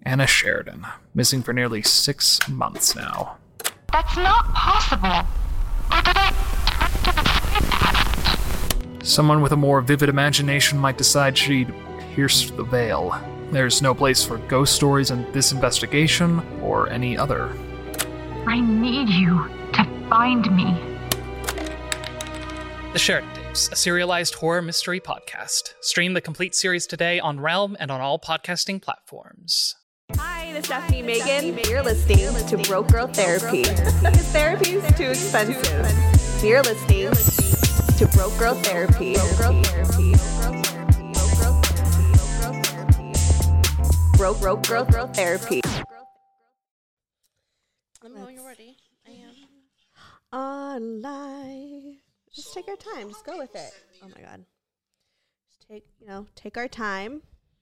Anna Sheridan, missing for nearly 6 months now. That's not possible. Someone with a more vivid imagination might decide she'd pierced the veil. There's no place for ghost stories in this investigation or any other. I need you to find me. The Sheridan Tapes, a serialized horror mystery podcast. Stream the complete series today on Realm and on all podcasting platforms. Hi, this is Stephanie Megan. You're listening to Broke Girl Therapy. Because therapy is too expensive. You're listening to Broke Girl Therapy. Broke Girl Therapy. Let me know when you're ready. I am. On live. Just take our time. Just go with it. Oh my God. Just take our time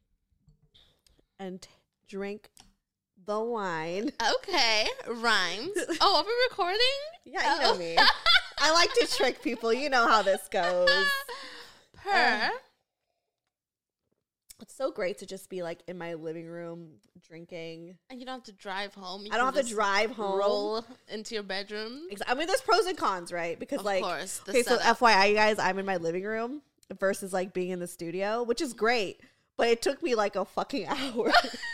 and drink the wine. Okay, rhymes. Oh, are we recording? Yeah, you know me. I like to trick people. You know how this goes. It's so great to just be like in my living room drinking. And you don't have to drive home. I don't have to drive home. Roll into your bedroom. I mean, there's pros and cons, right? Because of course, okay, so FYI, you guys, I'm in my living room versus like being in the studio, which is great. But it took me like a fucking hour.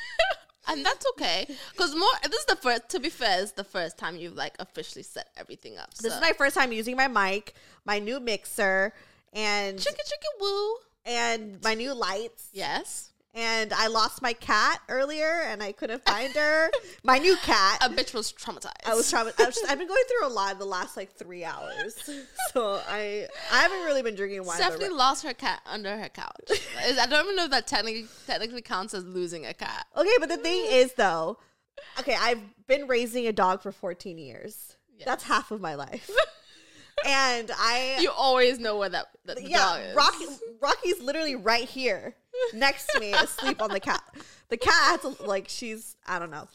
And that's okay. Because this is the first, to be fair, it's the first time you've like officially set everything up. So. This is my first time using my mic, my new mixer, and chicka woo. And my new lights. Yes. And I lost my cat earlier, and I couldn't find her. My new cat. A bitch was traumatized. I was traumatized. I've been going through a lot in the last, 3 hours. So I haven't really been drinking wine. Stephanie lost her cat under her couch. I don't even know if that technically counts as losing a cat. Okay, but the thing is, though, I've been raising a dog for 14 years. Yes. That's half of my life. And you always know where the dog is. Rocky's literally right here next to me asleep on the cat. The cat has she's, I don't know.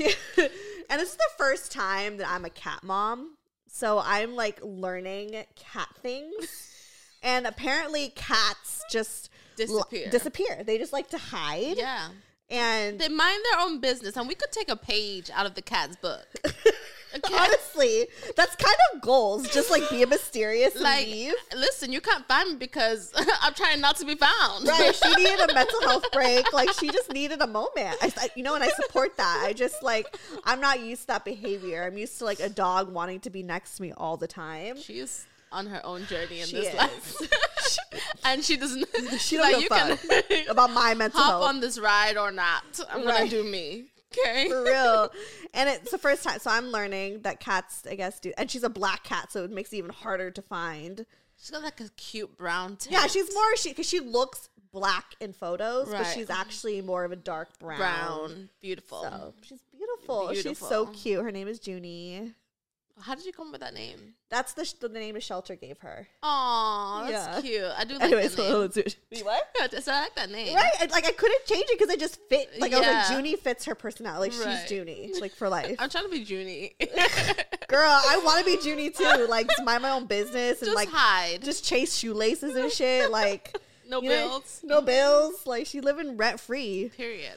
And this is the first time that I'm a cat mom. So I'm learning cat things. And apparently cats just disappear. They just like to hide. Yeah. And they mind their own business. And we could take a page out of the cat's book. Okay. Honestly, that's kind of goals. Just be mysterious and leave. Listen, you can't find me because I'm trying not to be found. Right. She needed a mental health break. She just needed a moment. And I support that. I just I'm not used to that behavior. I'm used to a dog wanting to be next to me all the time. She's on her own journey in this life. And she doesn't. She don't give a fuck about my mental health. Hop on this ride or not. I'm gonna do me. Okay. For real. And it's the first time. So I'm learning that cats, I guess, do. And she's a black cat, so it makes it even harder to find. She's got a cute brown tint. Yeah, she's more, because she looks black in photos, but she's actually more of a dark brown. Brown. Beautiful. So she's beautiful. She's so cute. Her name is Junie. How did you come up with that name? That's the name the shelter gave her. Aw, that's cute. I do like Anyways, that name. What? So I like that name. Right? I couldn't change it because it just fit. I was Junie fits her personality. She's Junie, for life. I'm trying to be Junie. Girl, I want to be Junie too. Just mind my own business and just hide. Just chase shoelaces and shit. No bills. No bills. She living rent free. Period.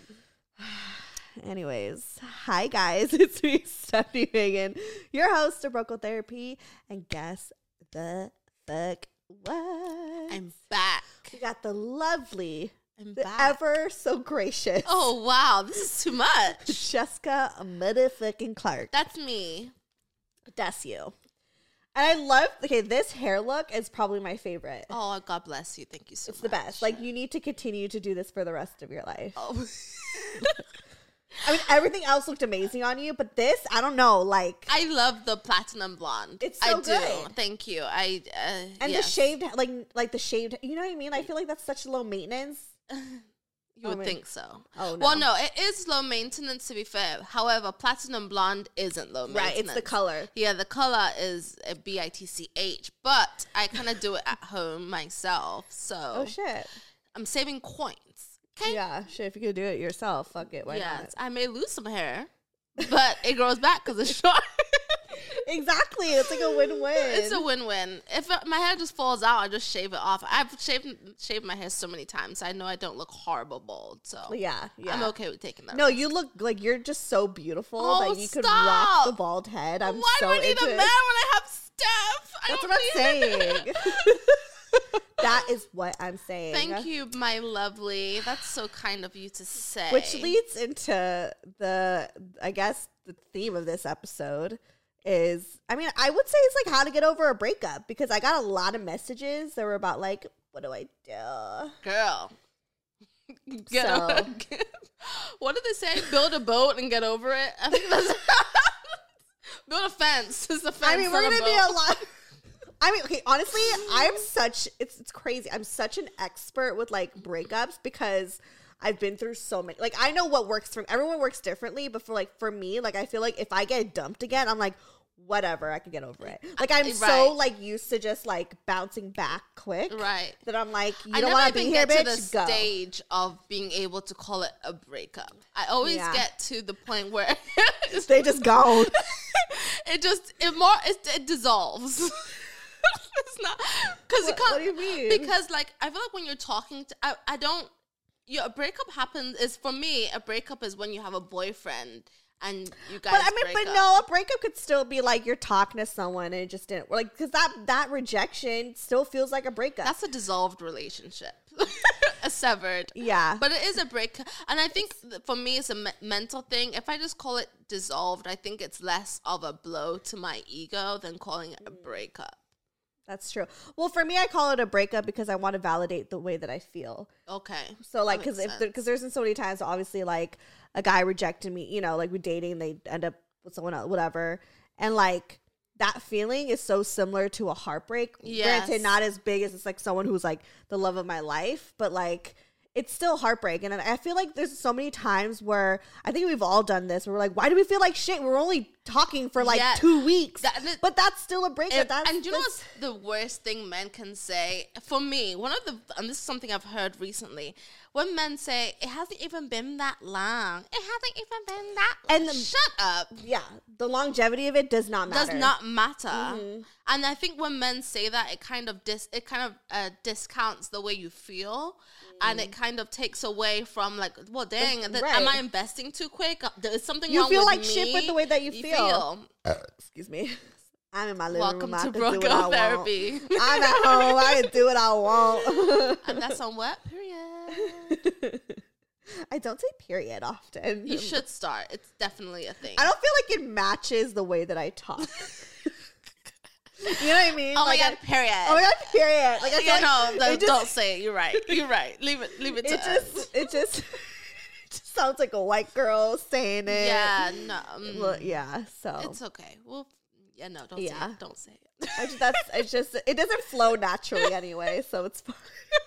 Anyways, hi guys, it's me, Stephanie Megan, your host of Broke Girl Therapy, and guess the fuck what? I'm back. We got the lovely, ever so gracious. Oh wow, this is too much. Jessica motherfucking Clark. That's me. That's you. And I love, this hair look is probably my favorite. Oh, God bless you. Thank you so much. It's the best. You need to continue to do this for the rest of your life. Oh. I mean, everything else looked amazing on you, but this, I don't know, I love the platinum blonde. It's so good. I do. Thank you. And the shaved, the shaved, you know what I mean? I feel like that's such low maintenance. You would think so. Oh, no. Well, no, it is low maintenance, to be fair. However, platinum blonde isn't low maintenance. Right, it's the color. Yeah, the color is a BITCH, but I kind of do it at home myself, so. Oh, shit. I'm saving coins. Okay. Yeah, shit, if you could do it yourself, fuck it, why not? I may lose some hair, but it grows back because it's short. Exactly. It's like a win-win. It's a win-win. If my hair just falls out, I just shave it off. I've shaved my hair so many times. I know I don't look horrible bald. So yeah. I'm okay with taking that. No, risk. you look like you're just so beautiful Oh, that you could stop. rock the bald head. I'm Why so do I need into a man it. when I have Steph? That's what I'm saying. That is what I'm saying. Thank you, my lovely. That's so kind of you to say. Which leads into I guess the theme of this episode is, I mean, I would say it's like how to get over a breakup, because I got a lot of messages that were about like, what do I do? Girl. So- What did they say? Build a boat and get over it? I think that's build a fence. It's a fence. I mean, we're not gonna a be boat. a lot. I mean, okay, honestly, I'm such, it's crazy. I'm such an expert with like breakups because I've been through so many. Like, I know what works for everyone works differently, but for me, like, I feel like if I get dumped again, I'm like, whatever, I can get over it. Like, I'm so Right. like used to just like bouncing back quick, Right. that I'm like, you I don't never want to be even here, get to bitch. the Go. stage of being able to call it a breakup. I always Yeah. get to the point where They just gone. it dissolves. It's not because you What- can't. what do you mean? Because like I feel like when you're talking to, I don't. A breakup happens is for me. A breakup is when you have a boyfriend and you guys. But I mean, break but up. no, a breakup could still be like you're talking to someone and it just didn't, like, because that rejection still feels like a breakup. That's a dissolved relationship, a severed. Yeah. But it is a break. And I think for me, it's a mental thing. If I just call it dissolved, I think it's less of a blow to my ego than calling it a breakup. That's true. Well, for me, I call it a breakup because I want to validate the way that I feel. Okay. So, like, That makes because there's been so many times, obviously, like, a guy rejected me, you know, like, we're dating, they end up with someone else, whatever. And, like, that feeling is so similar to a heartbreak. Yes. Granted, not as big as it's, like, someone who's, like, the love of my life. But, like, it's still heartbreak. And I feel like there's so many times where I think we've all done this. Where we're like, why do we feel like shit? We're only talking for, like, Yeah. 2 weeks. But that's still a breakup. And you know what's the worst thing men can say? For me, and this is something I've heard recently, when men say, it hasn't even been that long. It hasn't even been that long. And shut up. Yeah, the longevity of it does not matter. Does not matter. And I think when men say that, it kind of discounts the way you feel, and it kind of takes away from like, well, dang, Right. am I investing too quick? There's something You wrong feel with like me. shit with the way that you feel. Excuse me. I'm in my living Welcome room. I to can do what I Broco want. Therapy. I'm at home. I can do what I want. And that's on what? Period. I don't say period often. You should start. It's definitely a thing. I don't feel like it matches the way that I talk. You know what I mean? Oh Like, my god, period. Oh my god, period. Like, I feel Yeah, like it don't say it. You're right. You're right. Leave it to us. it just sounds like a white girl saying it. Yeah, no. Well, yeah. So It's okay. Well, yeah, no, don't say Yeah. it. Don't say it. it doesn't flow naturally anyway, so it's fine.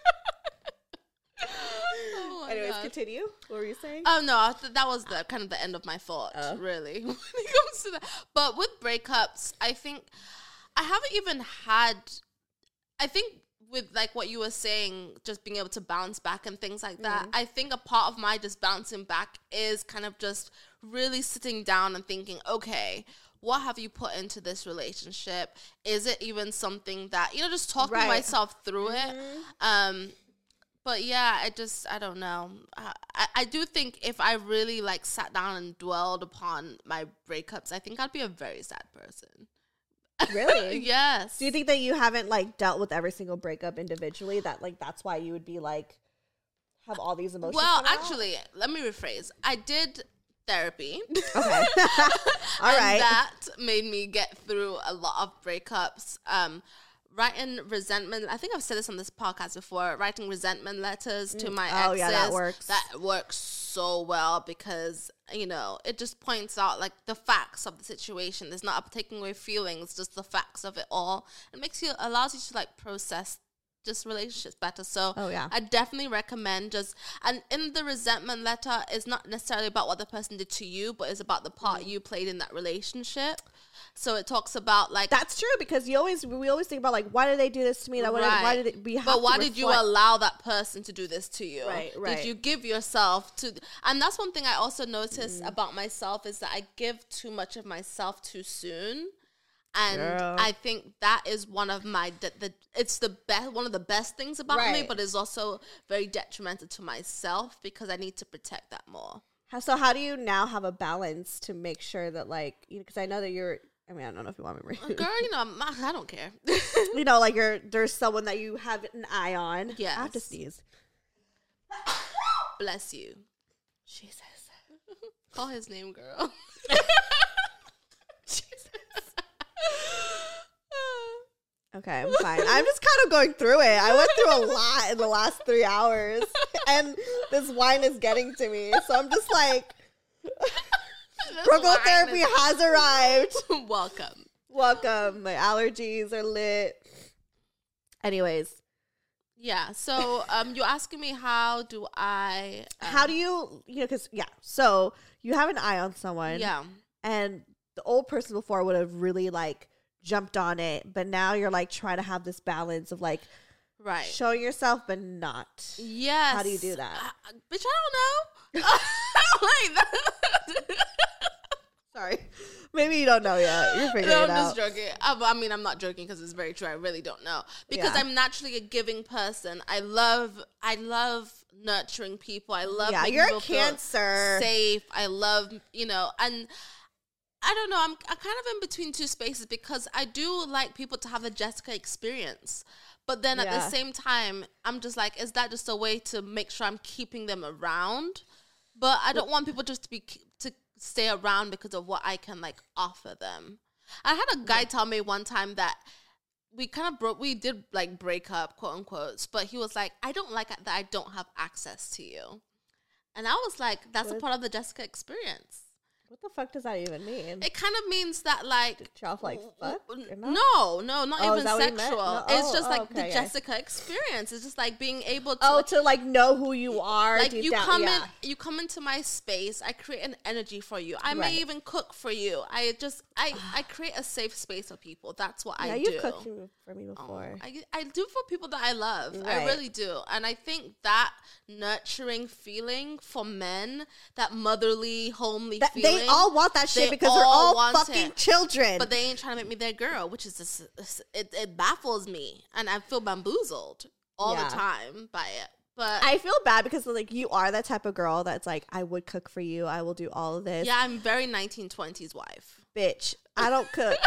Oh my Anyways, God. continue. What were you saying? Oh no, that was the kind of the end of my thought, really, when it comes to that. But with breakups, I think I haven't even had. I think with like what you were saying, just being able to bounce back and things like that. I think a part of my just bouncing back is kind of just really sitting down and thinking, okay, what have you put into this relationship? Is it even something that, just talking Right. myself through it? But yeah, I don't know. I do think if I really like sat down and dwelled upon my breakups, I think I'd be a very sad person. Really? Yes. Do you think that you haven't like dealt with every single breakup individually? That like that's why you would be like have all these emotions? Well, come out? actually, let me rephrase. I did therapy. Okay. All And right. that made me get through a lot of breakups. Writing resentment. I think I've said this on this podcast before. Writing resentment letters to my exes. Oh, yeah, that works. That works so well because it just points out like the facts of the situation. There's not taking away feelings, just the facts of it all. It allows you to like process just relationships better. So Oh, yeah. I definitely recommend and in the resentment letter, it's not necessarily about what the person did to you, but it's about the part you played in that relationship. So it talks about like That's true because we always think about like why did they do this to me? Like, why did we have But to why did you reflect- allow that person to do this to you? Right. Did you give yourself to? And that's one thing I also notice about myself is that I give too much of myself too soon. And Girl. I think that is one of my it's the best, one of the best things about me, Right. but it's also very detrimental to myself because I need to protect that more. So how do you now have a balance to make sure that, like, because I know that you're, I mean, I don't know if you want me to Girl, I don't care. like there's someone that you have an eye on. Yes. I have to sneeze. Bless you. Jesus. Call his name, girl. Okay, I'm fine. I'm just kind of going through it. I went through a lot in the last 3 hours, and this wine is getting to me. So I'm just like, protherapy has arrived. Welcome. Welcome. My allergies are lit. Anyways, Yeah. So, you're asking me how do I? how do you, because, so you have an eye on someone. Yeah. And the old person before would have really, like, jumped on it. But now you're, like, trying to have this balance of, like, Right. showing yourself, but not. Yes. How do you do that? Bitch, I don't know. I don't like that. Sorry. Maybe you don't know yet. You're figuring No, it I'm out. just joking. I mean, I'm not joking because it's very true. I really don't know because Yeah. I'm naturally a giving person. I love nurturing people. I love making you're people a Cancer. feel safe. I love, and I don't know. I'm kind of in between two spaces because I do like people to have the Jessica experience. But then at the Yeah. same time, I'm just like, is that just a way to make sure I'm keeping them around? But I don't want people just to stay around because of what I can like offer them. I had a guy tell me one time that we did like break up, quote unquote, but he was like, I don't like that I don't have access to you. And I was like, that's a What? part of the Jessica experience. What the fuck does that even mean? It kind of means that like Y'all like fuck? Or not? no, not Oh, is even that what you meant? sexual. No. It's Oh, just like okay, the yeah. Jessica experience. It's just like being able to Oh, to like know who you are. like deep you down. come Yeah. you come into my space. I create an energy for you. I Right. may even cook for you. I create a safe space for people. That's what Yeah, I you do. cooked for me before. I do for people that I love. I Right. really do. And I think that nurturing feeling for men, that motherly, homely feeling. They all want that shit they because they're all want fucking it. children. But they ain't trying to make me their girl, which is just, it baffles me. And I feel bamboozled all Yeah. the time by it. But I feel bad because like you are that type of girl that's like, I would cook for you. I will do all of this. yeah, I'm very 1920s wife. Bitch, I don't cook.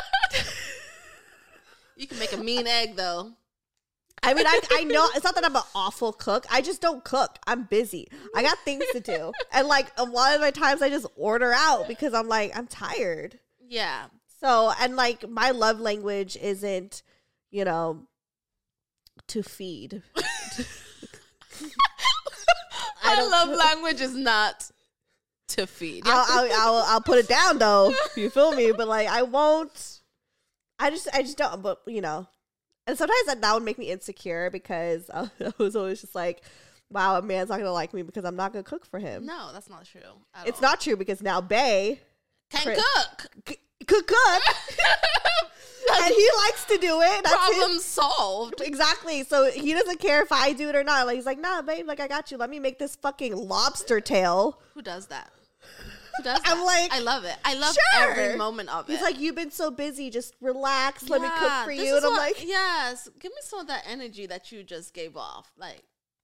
You can make a mean egg though. I mean, I know it's not that I'm an awful cook. I just don't cook. I'm busy. I got things to do. And like a lot of my times I just order out because I'm like, I'm tired. Yeah. So, and like my love language isn't, to feed. My don't love cook. language is not to feed. I'll put it down though. You feel me? But like I won't. I just don't. But and sometimes that would make me insecure because I was always just like, wow, a man's not gonna like me because I'm not gonna cook for him. No, that's not true. It's not true because now Bae Can cook. could cook, and he likes to do it. That's Problem solved. exactly. So he doesn't care if I do it or not. Like he's like, nah, babe, like I got you. Let me make this fucking lobster tail. Who does that? Who does that? I'm like, I love it. I love sure. every moment of it. He's like, you've been so busy, just relax. Let me cook for this you. is And I'm what- like, yes, give me some of that energy that you just gave off. Like,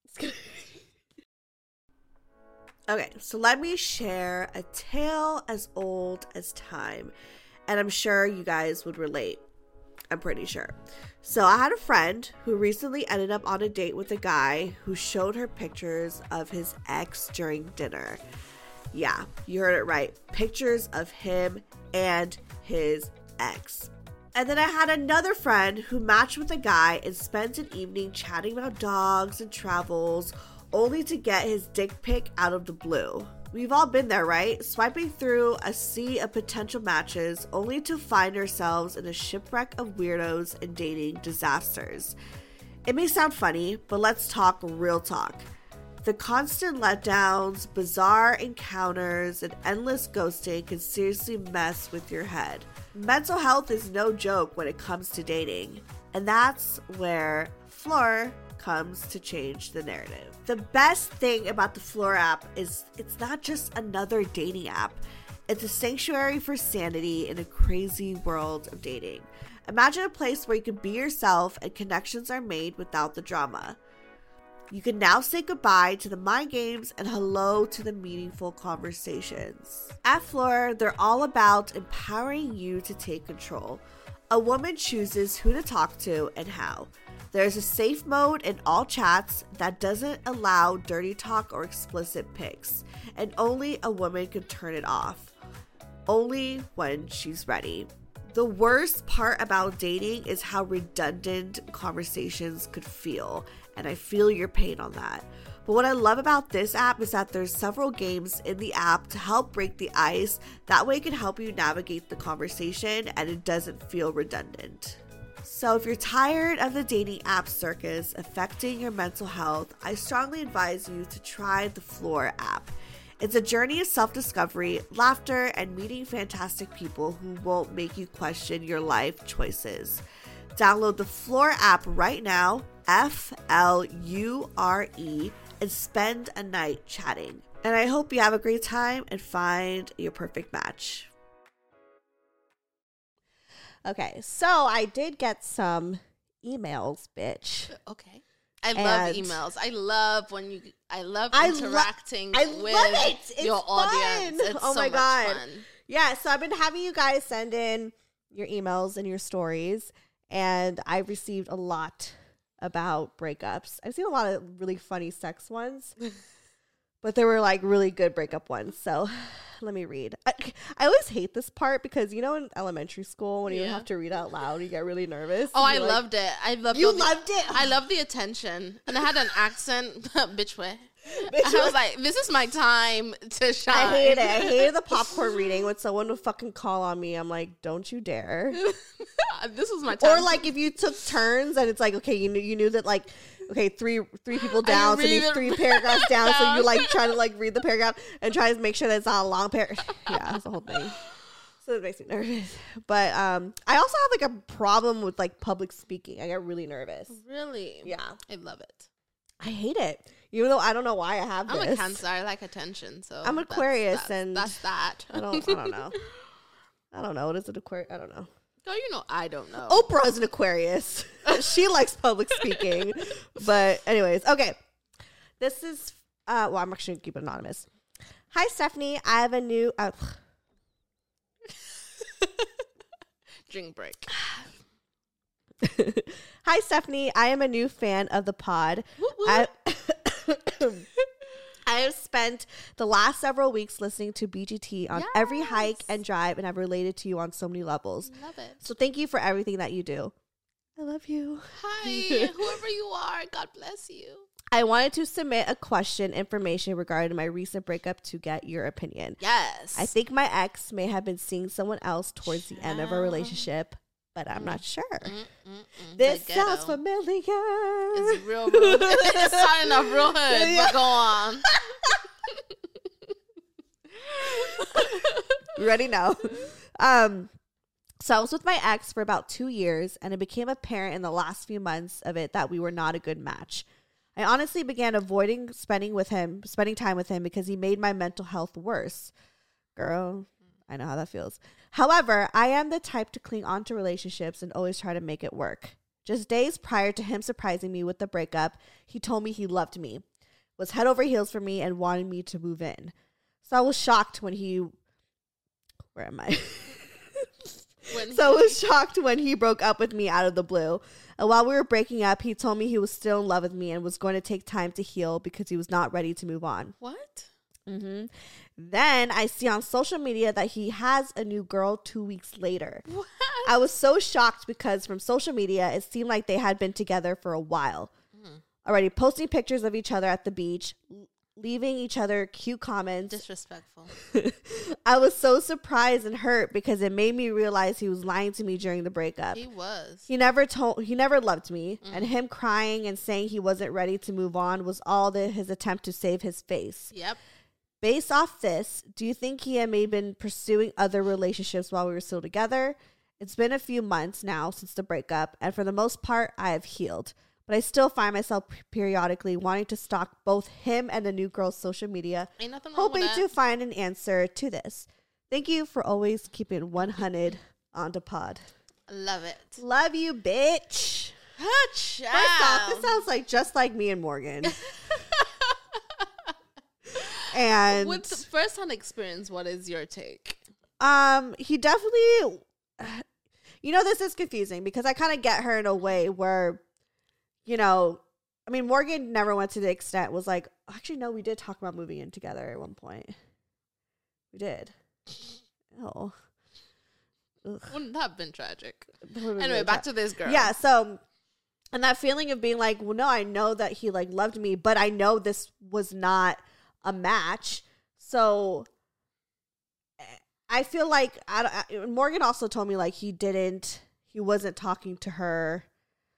okay, so let me share a tale as old as time. And I'm sure you guys would relate. I'm pretty sure. So I had a friend who recently ended up on a date with a guy who showed her pictures of his ex during dinner. Yeah, you heard it right. Pictures of him and his ex. And then I had another friend who matched with a guy and spent an evening chatting about dogs and travels, only to get his dick pic out of the blue. We've all been there, right? Swiping through a sea of potential matches, only to find ourselves in a shipwreck of weirdos and dating disasters. It may sound funny, but let's talk real talk. The constant letdowns, bizarre encounters, and endless ghosting can seriously mess with your head. Mental health is no joke when it comes to dating, and that's where Floor comes to change the narrative. The best thing about the Floor app is it's not just another dating app. It's a sanctuary for sanity in a crazy world of dating. Imagine a place where you can be yourself and connections are made without the drama. You can now say goodbye to the mind games and hello to the meaningful conversations. At Fleur, they're all about empowering you to take control. A woman chooses who to talk to and how. There's a safe mode in all chats that doesn't allow dirty talk or explicit pics, and only a woman can turn it off. Only when she's ready. The worst part about dating is how redundant conversations could feel, and I feel your pain on that. But what I love about this app is that there's several games in the app to help break the ice. That way it can help you navigate the conversation and it doesn't feel redundant. So if you're tired of the dating app circus affecting your mental health, I strongly advise you to try the Fleur app. It's a journey of self-discovery, laughter, and meeting fantastic people who won't make you question your life choices. Download the Fleur app right now, FLURE, and spend a night chatting. And I hope you have a great time and find your perfect match. Okay, so I did get some emails, bitch. Okay. I love emails. I love interacting with your audience. It's oh so my God. much fun. Yeah, so I've been having you guys send in your emails and your stories, and I've received a lot about breakups. I've seen a lot of really funny sex ones, but there were like really good breakup ones. So let me read. I always hate this part because, you know, in elementary school when you have to read out loud, you get really nervous. Oh, I loved it. I loved loved it. I loved the attention, and I had an accent, bitch way. I was like, this is my time to shine. I hate it. I hated the popcorn reading when someone would fucking call on me. I'm like, don't you dare. This was my time. Or like if you took turns and it's like, okay, you knew that like, okay, three people down, so you need 3 paragraphs down. So you like try to like read the paragraph and try to make sure that it's not a long paragraph. Yeah, that's the whole thing. So it makes me nervous. But I also have like a problem with like public speaking. I get really nervous. Really? Yeah. I love it. I hate it. Even though I don't know why I have this. I'm a Cancer. I like attention. So I'm Aquarius, and that's that. I don't know. I don't know. What is it, Aquarius? I don't know. Oh, you know, I don't know. Oprah's an Aquarius. She likes public speaking. But anyways, okay. This is, I'm actually going to keep it anonymous. Hi, Stephanie. I have a new... Drink break. Hi, Stephanie. I am a new fan of the pod. I have spent the last several weeks listening to BGT on every hike and drive, and I've related to you on so many levels. Love it. So thank you for everything that you do. I love you. Hi, whoever you are. God bless you. I wanted to submit a question information regarding my recent breakup to get your opinion. Yes. I think my ex may have been seeing someone else towards the end of our relationship, but I'm not sure. This sounds familiar. It's real. It's starting off real hood, but go on. Ready now. So I was with my ex for about 2 years, and it became apparent in the last few months of it that we were not a good match. I honestly began avoiding spending time with him because he made my mental health worse. Girl, I know how that feels. However, I am the type to cling on to relationships and always try to make it work. Just days prior to him surprising me with the breakup, he told me he loved me, was head over heels for me, and wanted me to move in. So I was shocked when he... Where am I? I was shocked when he broke up with me out of the blue. And while we were breaking up, he told me he was still in love with me and was going to take time to heal because he was not ready to move on. What? Mm-hmm. Then I see on social media that he has a new girl 2 weeks later. What? I was so shocked because from social media, it seemed like they had been together for a while. Already posting pictures of each other at the beach, leaving each other cute comments. Disrespectful. I was so surprised and hurt because it made me realize he was lying to me during the breakup. He was. He never loved me, and him crying and saying he wasn't ready to move on was all his attempt to save his face. Yep. Based off this, do you think he had maybe been pursuing other relationships while we were still together? It's been a few months now since the breakup, and for the most part, I have healed. But I still find myself periodically wanting to stalk both him and the new girl's social media, Ain't nothing wrong hoping with that. to find an answer to this. Thank you for always keeping 100 on the pod. Love it. Love you, bitch. First off, this sounds like just like me and Morgan. And with the first-hand experience, what is your take? He definitely, this is confusing because I kind of get her in a way where, I mean, Morgan never went to the extent was like, actually, no, we did talk about moving in together at one point. We did. Oh. Wouldn't that have been tragic? Anyway, back to this girl. Yeah, so, and that feeling of being like, well, no, I know that he, like, loved me, but I know this was not a match. So, I feel like, Morgan also told me, like, he wasn't talking to her,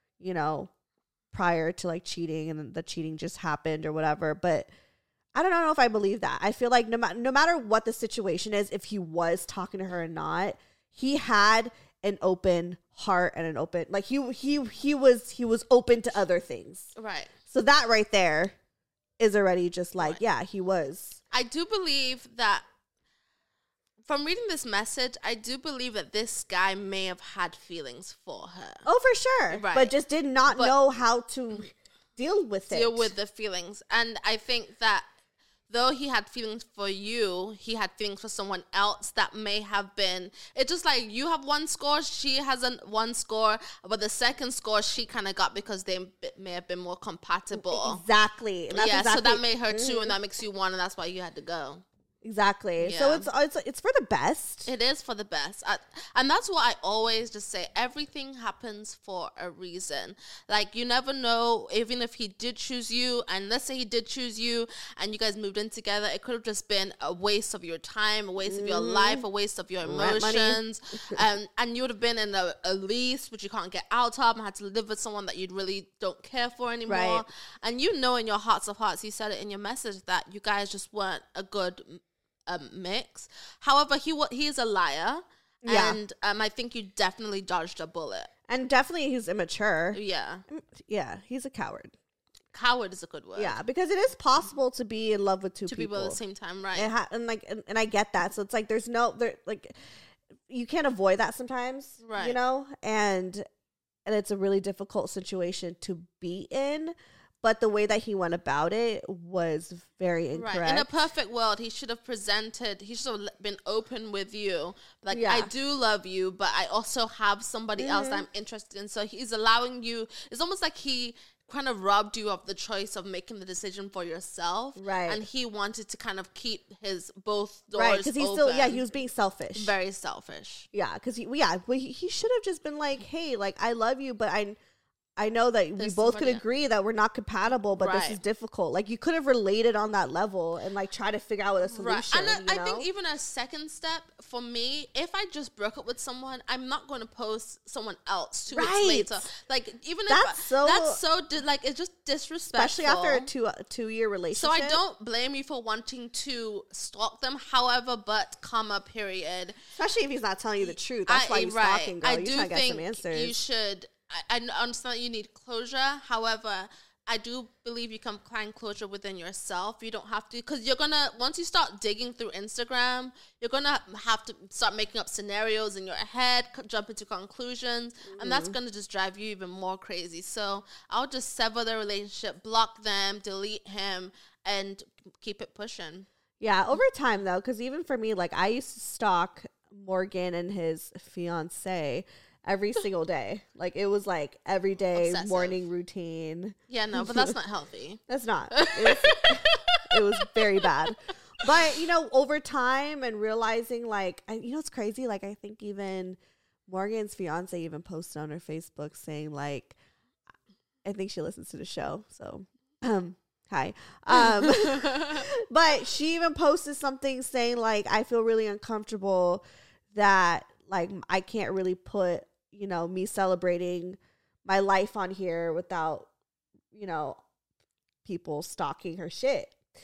prior to, like, cheating, and the cheating just happened or whatever, but I don't know if I believe that. I feel like no matter what the situation is, if he was talking to her or not, he had an open heart and an open, like, he was open to other things. Right. So that right there is already just like, right. Yeah, he was. I do believe that from reading this message, I do believe that this guy may have had feelings for her. Oh, for sure. Right. But just did not know how to deal with it. Deal with the feelings. And I think that though he had feelings for you, he had feelings for someone else that may have been, it's just like you have one score, she has one score, but the second score she kind of got because they may have been more compatible. Exactly. And that's so that made her two, and that makes you one, and that's why you had to go. Exactly. Yeah. So it's for the best. It is for the best. And that's what I always just say. Everything happens for a reason. Like, you never know, even if he did choose you, and let's say he did choose you and you guys moved in together, it could have just been a waste of your time, a waste of your life, a waste of your emotions. And you would have been in a lease, which you can't get out of, and had to live with someone that you really don't care for anymore. Right. And in your hearts of hearts, you said it in your message, that you guys just weren't a good mix. However, he is a liar, and I think you definitely dodged a bullet. And definitely he's immature. Yeah, he's a coward. Coward is a good word. Yeah, because it is possible to be in love with two people at the same time, right? And I get that. So it's like you can't avoid that sometimes, right? And it's a really difficult situation to be in. But the way that he went about it was very incorrect. Right. In a perfect world, he should have been open with you. Like, I do love you, but I also have somebody else that I'm interested in. So he's allowing you, it's almost like he kind of robbed you of the choice of making the decision for yourself. Right. And he wanted to kind of keep his both doors right, because he's open. he was being selfish. Very selfish. Yeah, because he should have just been like, hey, like, I love you, but I know that we both could agree that we're not compatible, but this is difficult. Like, you could have related on that level and, like, try to figure out a solution. Right. And I think even a second step for me, if I just broke up with someone, I'm not going to post someone else 2 weeks later. Like, even it's just disrespectful. Especially after a two-year relationship. So I don't blame you for wanting to stalk them. However, but comma, period. Especially if he's not telling you the truth. That's why you're stalking, girl. You're trying to get some answers. You should. I understand that you need closure. However, I do believe you can find closure within yourself. You don't have to, because once you start digging through Instagram, you're going to have to start making up scenarios in your head, jump into conclusions, and that's going to just drive you even more crazy. So I'll just sever the relationship, block them, delete him, and keep it pushing. Yeah, over time, though, because even for me, like, I used to stalk Morgan and his fiance every single day. Like, it was like every day, obsessive. Morning routine. Yeah, no, but that's not healthy. That's not. It was very bad. But, over time and realizing, like, it's crazy. Like, I think even Morgan's fiance even posted on her Facebook saying, like, I think she listens to the show. So, hi. But she even posted something saying, like, I feel really uncomfortable that, like, I can't really put, me celebrating my life on here without, people stalking her shit.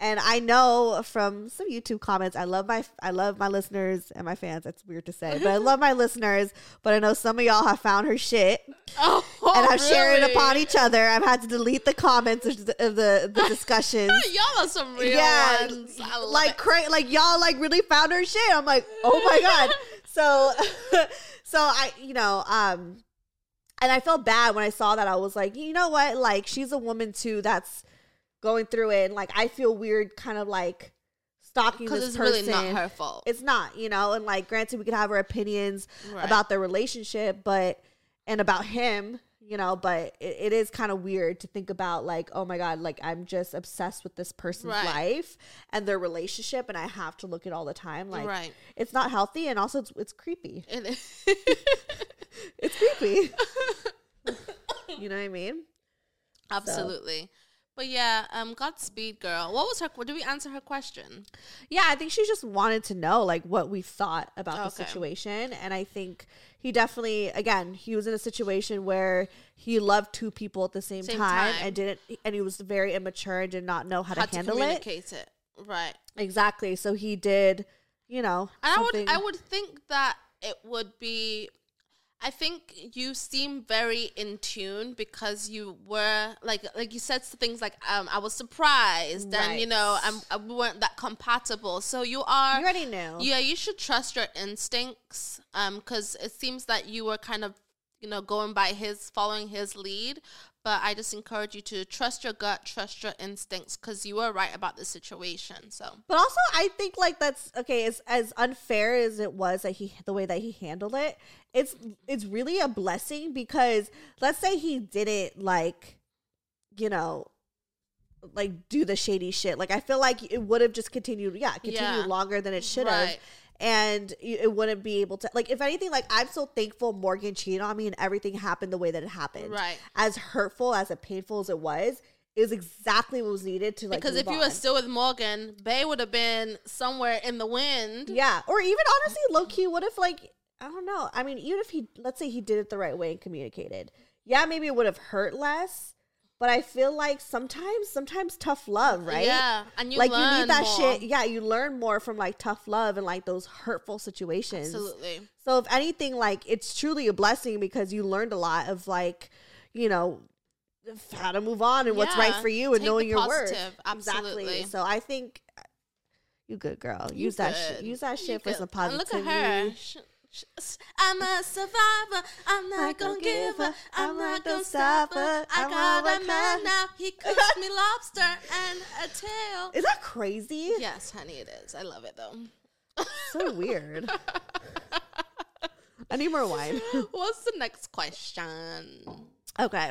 And I know from some YouTube comments, I love my listeners and my fans. That's weird to say, but I love my listeners. But I know some of y'all have found her shit and have shared it upon each other. I've had to delete the comments of the discussions. Y'all are some real ones. Like y'all like really found her shit. I'm like, oh my God. So I, and I felt bad when I saw that. I was like, you know what? Like, she's a woman too that's going through it. And like, I feel weird kind of like stalking this person. Because it's really not her fault. It's not, and like, granted, we could have our opinions about their relationship, and about him, but it is kind of weird to think about like, oh my God, like I'm just obsessed with this person's life and their relationship. And I have to look at all the time. Like, it's not healthy. And also it's creepy. It is. It's creepy. You know what I mean? Absolutely. So. But yeah, Godspeed, girl. What was did we answer her question? Yeah, I think she just wanted to know like what we thought about the situation. And I think he definitely, again, he was in a situation where he loved two people at the same time. And he was very immature and did not know how to handle communicate it. Right. Exactly. So he did, And I would think that it would be, I think you seem very in tune because you were like you said things like I was surprised and we weren't that compatible. So you already knew. Yeah, you should trust your instincts because it seems that you were kind of going by following his lead. But I just encourage you to trust your gut, trust your instincts, because you were right about the situation. So, but also I think like that's okay. As unfair as it was that the way that he handled it, it's really a blessing because let's say he didn't like do the shady shit. Like I feel like it would have just continued longer than it should have. And it wouldn't be able to, like, if anything, like, I'm so thankful Morgan cheated on me and everything happened the way that it happened. Right. As hurtful, as painful as it was exactly what was needed to, like, because if you were still with Morgan, Bay would have been somewhere in the wind. Yeah. Or even, honestly, low-key, what if, like, I don't know. I mean, even if let's say he did it the right way and communicated. Yeah, maybe it would have hurt less. But I feel like sometimes tough love, right? Yeah, and you need that more. shit. Yeah, you learn more from like tough love and like those hurtful situations. Absolutely. So if anything, like it's truly a blessing because you learned a lot of like, how to move on and what's right for you and knowing your worth. Absolutely. Exactly. So I think you good girl. Use that shit for some positivity. And look at her. I'm a survivor. I'm not gonna give up. I'm not gonna stop her. I got a man now. He cooks me lobster and a tail. Is that crazy? Yes, honey, it is. I love it though. So weird. I need more wine. What's the next question? Okay.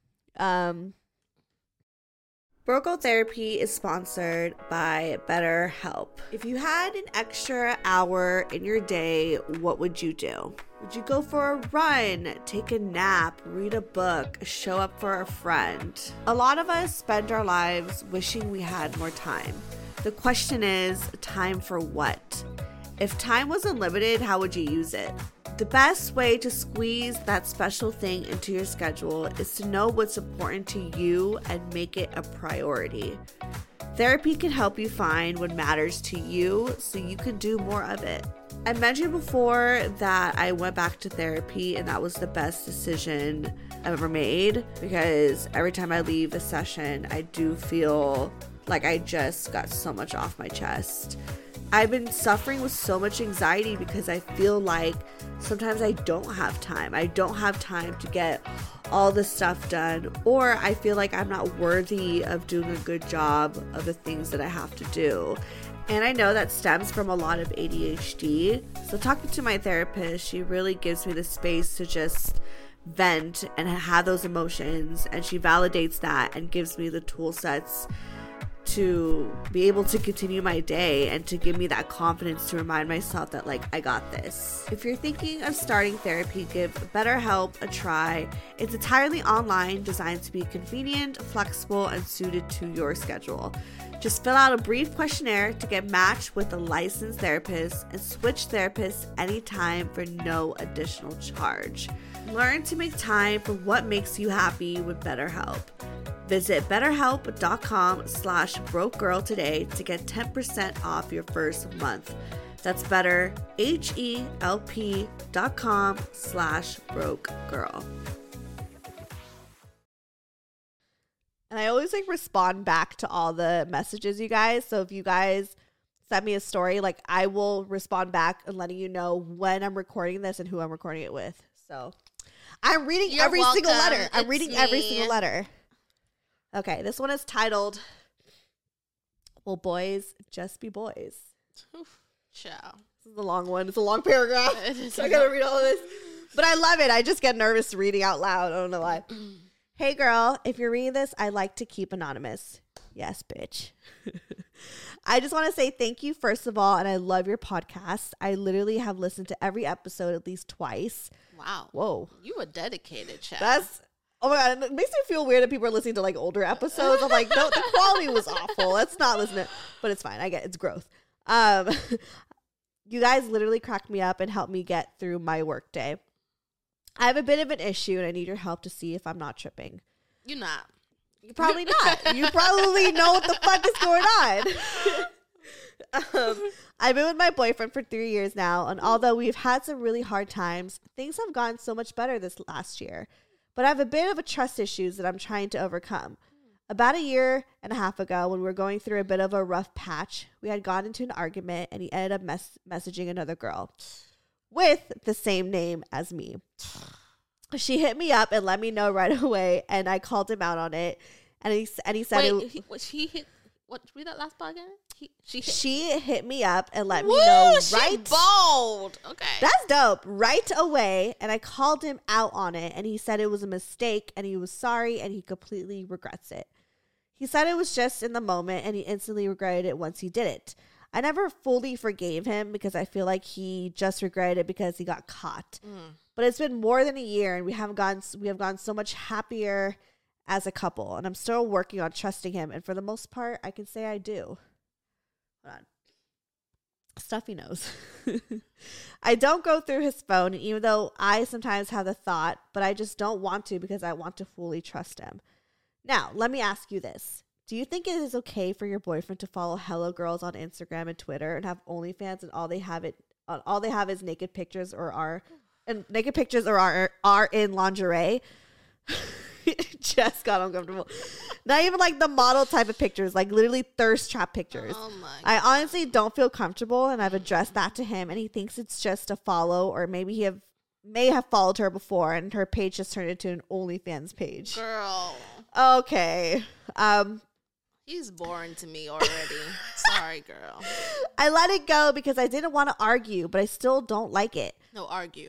Broco Therapy is sponsored by BetterHelp. If you had an extra hour in your day, what would you do? Would you go for a run, take a nap, read a book, show up for a friend? A lot of us spend our lives wishing we had more time. The question is, time for what? If time was unlimited, how would you use it? The best way to squeeze that special thing into your schedule is to know what's important to you and make it a priority. Therapy can help you find what matters to you so you can do more of it. I mentioned before that I went back to therapy and that was the best decision I've ever made because every time I leave a session, I do feel like I just got so much off my chest. I've been suffering with so much anxiety because I feel like sometimes I don't have time. I don't have time to get all the stuff done, or I feel like I'm not worthy of doing a good job of the things that I have to do. And I know that stems from a lot of ADHD. So talking to my therapist, she really gives me the space to just vent and have those emotions, and she validates that and gives me the tool sets to be able to continue my day and to give me that confidence to remind myself that like I got this. If you're thinking of starting therapy, give BetterHelp a try. It's entirely online, designed to be convenient, flexible, and suited to your schedule. Just fill out a brief questionnaire to get matched with a licensed therapist and switch therapists anytime for no additional charge. Learn to make time for what makes you happy with BetterHelp. Visit betterhelp.com/brokegirl today to get 10% off your first month. That's betterhelp.com/brokegirl. And I always like respond back to all the messages, you guys. So if you guys send me a story, like I will respond back and letting you know when I'm recording this and who I'm recording it with. So I'm reading You're every welcome. single letter. I'm It's reading every me. single letter. Okay, this one is titled, "Will Boys Just Be Boys?" Oof, ciao. This is a long one. It's a long paragraph. It is So I a gotta long- read all of this. But I love it. I just get nervous reading out loud. I don't know why. Hey girl, if you're reading this, I like to keep anonymous. Yes, bitch. I just want to say thank you, first of all, and I love your podcast. I literally have listened to every episode at least twice. Wow. Whoa. You were dedicated, child. That's, oh my God, it makes me feel weird that people are listening to like older episodes. I'm like, no, the quality was awful. Let's not listen to it. But it's fine. I get it's growth. You guys literally cracked me up and helped me get through my work day. I have a bit of an issue and I need your help to see if I'm not tripping. You're not. You're probably not. You probably know what the fuck is going on. I've been with my boyfriend for 3 years now, and although we've had some really hard times, things have gotten so much better this last year. But I have a bit of a trust issues that I'm trying to overcome. About a year and a half ago, when we were going through a bit of a rough patch, we had gotten into an argument, and he ended up messaging another girl with the same name as me. She hit me up and let me know right away, and I called him out on it. And he said, read that last part again? She hit me up and let me Woo, know she right. bold. Okay. That's dope. Right away, and I called him out on it, and he said it was a mistake, and he was sorry, and he completely regrets it. He said it was just in the moment, and he instantly regretted it once he did it. I never fully forgave him because I feel like he just regretted it because he got caught. But it's been more than a year, and we have gone so much happier as a couple, and I'm still working on trusting him. And for the most part, I can say I do. Hold on. Stuffy nose. I don't go through his phone, and even though I sometimes have the thought, but I just don't want to because I want to fully trust him. Now, let me ask you this. Do you think it is okay for your boyfriend to follow Hello Girls on Instagram and Twitter and have OnlyFans and all they have is naked pictures or are in lingerie? Just got uncomfortable. Not even like the model type of pictures, like literally thirst trap pictures. Oh my I honestly don't feel comfortable, and I've addressed that to him, and he thinks it's just a follow, or maybe he may have followed her before, and her page just turned into an OnlyFans page. Girl. Okay. He's boring to me already. Sorry, girl. I let it go because I didn't want to argue, but I still don't like it. No, argue.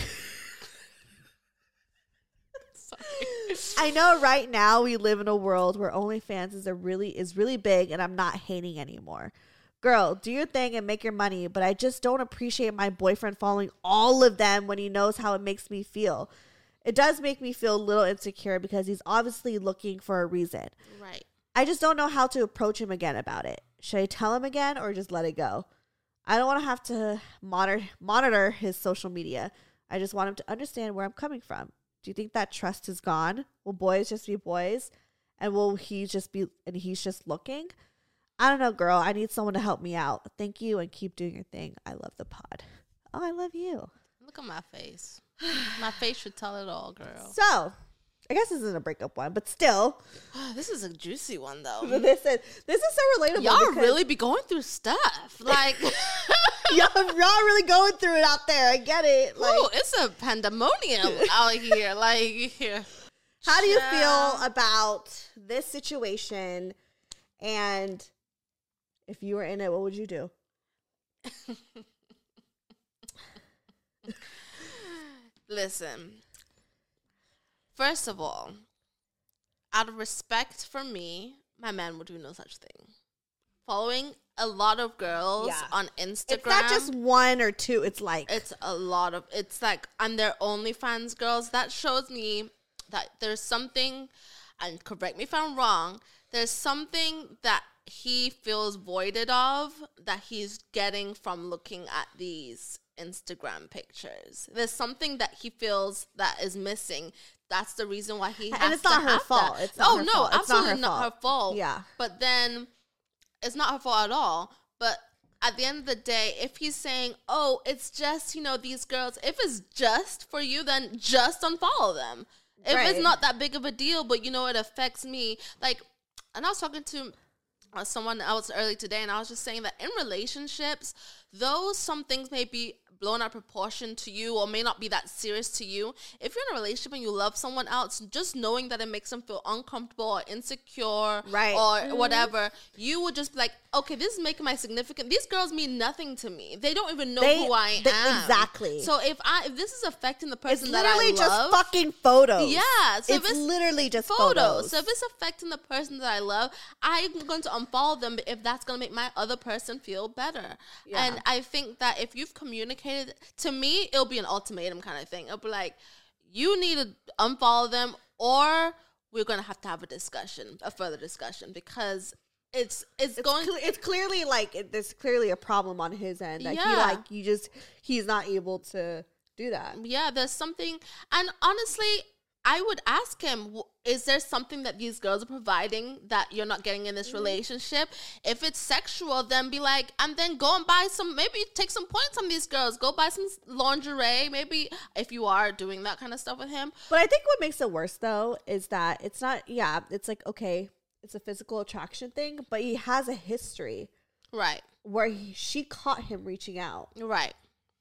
Sorry. I know right now we live in a world where OnlyFans is really big, and I'm not hating anymore. Girl, do your thing and make your money, but I just don't appreciate my boyfriend following all of them when he knows how it makes me feel. It does make me feel a little insecure because he's obviously looking for a reason. Right. I just don't know how to approach him again about it. Should I tell him again or just let it go? I don't want to have to monitor his social media. I just want him to understand where I'm coming from. Do you think that trust is gone? Will boys just be boys? And he's just looking? I don't know, girl. I need someone to help me out. Thank you and keep doing your thing. I love the pod. Oh, I love you. Look at my face. My face should tell it all, girl. So, I guess this isn't a breakup one, but still. This is a juicy one, though. This is so relatable. Y'all because really be going through stuff. Like, y'all really going through it out there. I get it. Like, ooh, it's a pandemonium out here. Like, how do you feel about this situation? And if you were in it, what would you do? Listen. First of all, out of respect for me, my man would do no such thing. Following a lot of girls on Instagram. It's not just one or two. It's like it's a lot of. It's like I'm their OnlyFans girls. That shows me that there's something, and correct me if I'm wrong. There's something that he feels voided of that he's getting from looking at these Instagram pictures. There's something that he feels that is missing that's the reason why he has and it's to not her have fault. that. It's not her fault. It's absolutely not her fault. Yeah. But then it's not her fault at all. But at the end of the day, if he's saying, oh, it's just, these girls, if it's just for you, then just unfollow them. If it's not that big of a deal, but it affects me. Like, and I was talking to someone else early today, and I was just saying that in relationships, though some things may be blown out of proportion to you or may not be that serious to you, if you're in a relationship and you love someone else, just knowing that it makes them feel uncomfortable or insecure or whatever, you would just be like, okay, this is making my significant, these girls mean nothing to me. They don't even know who I am. Exactly. So if this is affecting the person that I love. It's literally just fucking photos. Yeah. So it's literally just photos. So if it's affecting the person that I love, I'm going to unfollow them if that's going to make my other person feel better. Yeah. And I think that if you've communicated, to me, it'll be an ultimatum kind of thing. It'll be like, you need to unfollow them, or we're going to have a further discussion, because it's clearly like there's clearly a problem on his end that he's not able to do that. Yeah, there's something, and honestly, I would ask him, is there something that these girls are providing that you're not getting in this relationship? If it's sexual, then be like, and then go and buy maybe take some points on these girls. Go buy some lingerie, maybe, if you are doing that kind of stuff with him. But I think what makes it worse, though, is that it's not, it's like, okay, it's a physical attraction thing, but he has a history. Right. Where she caught him reaching out. Right.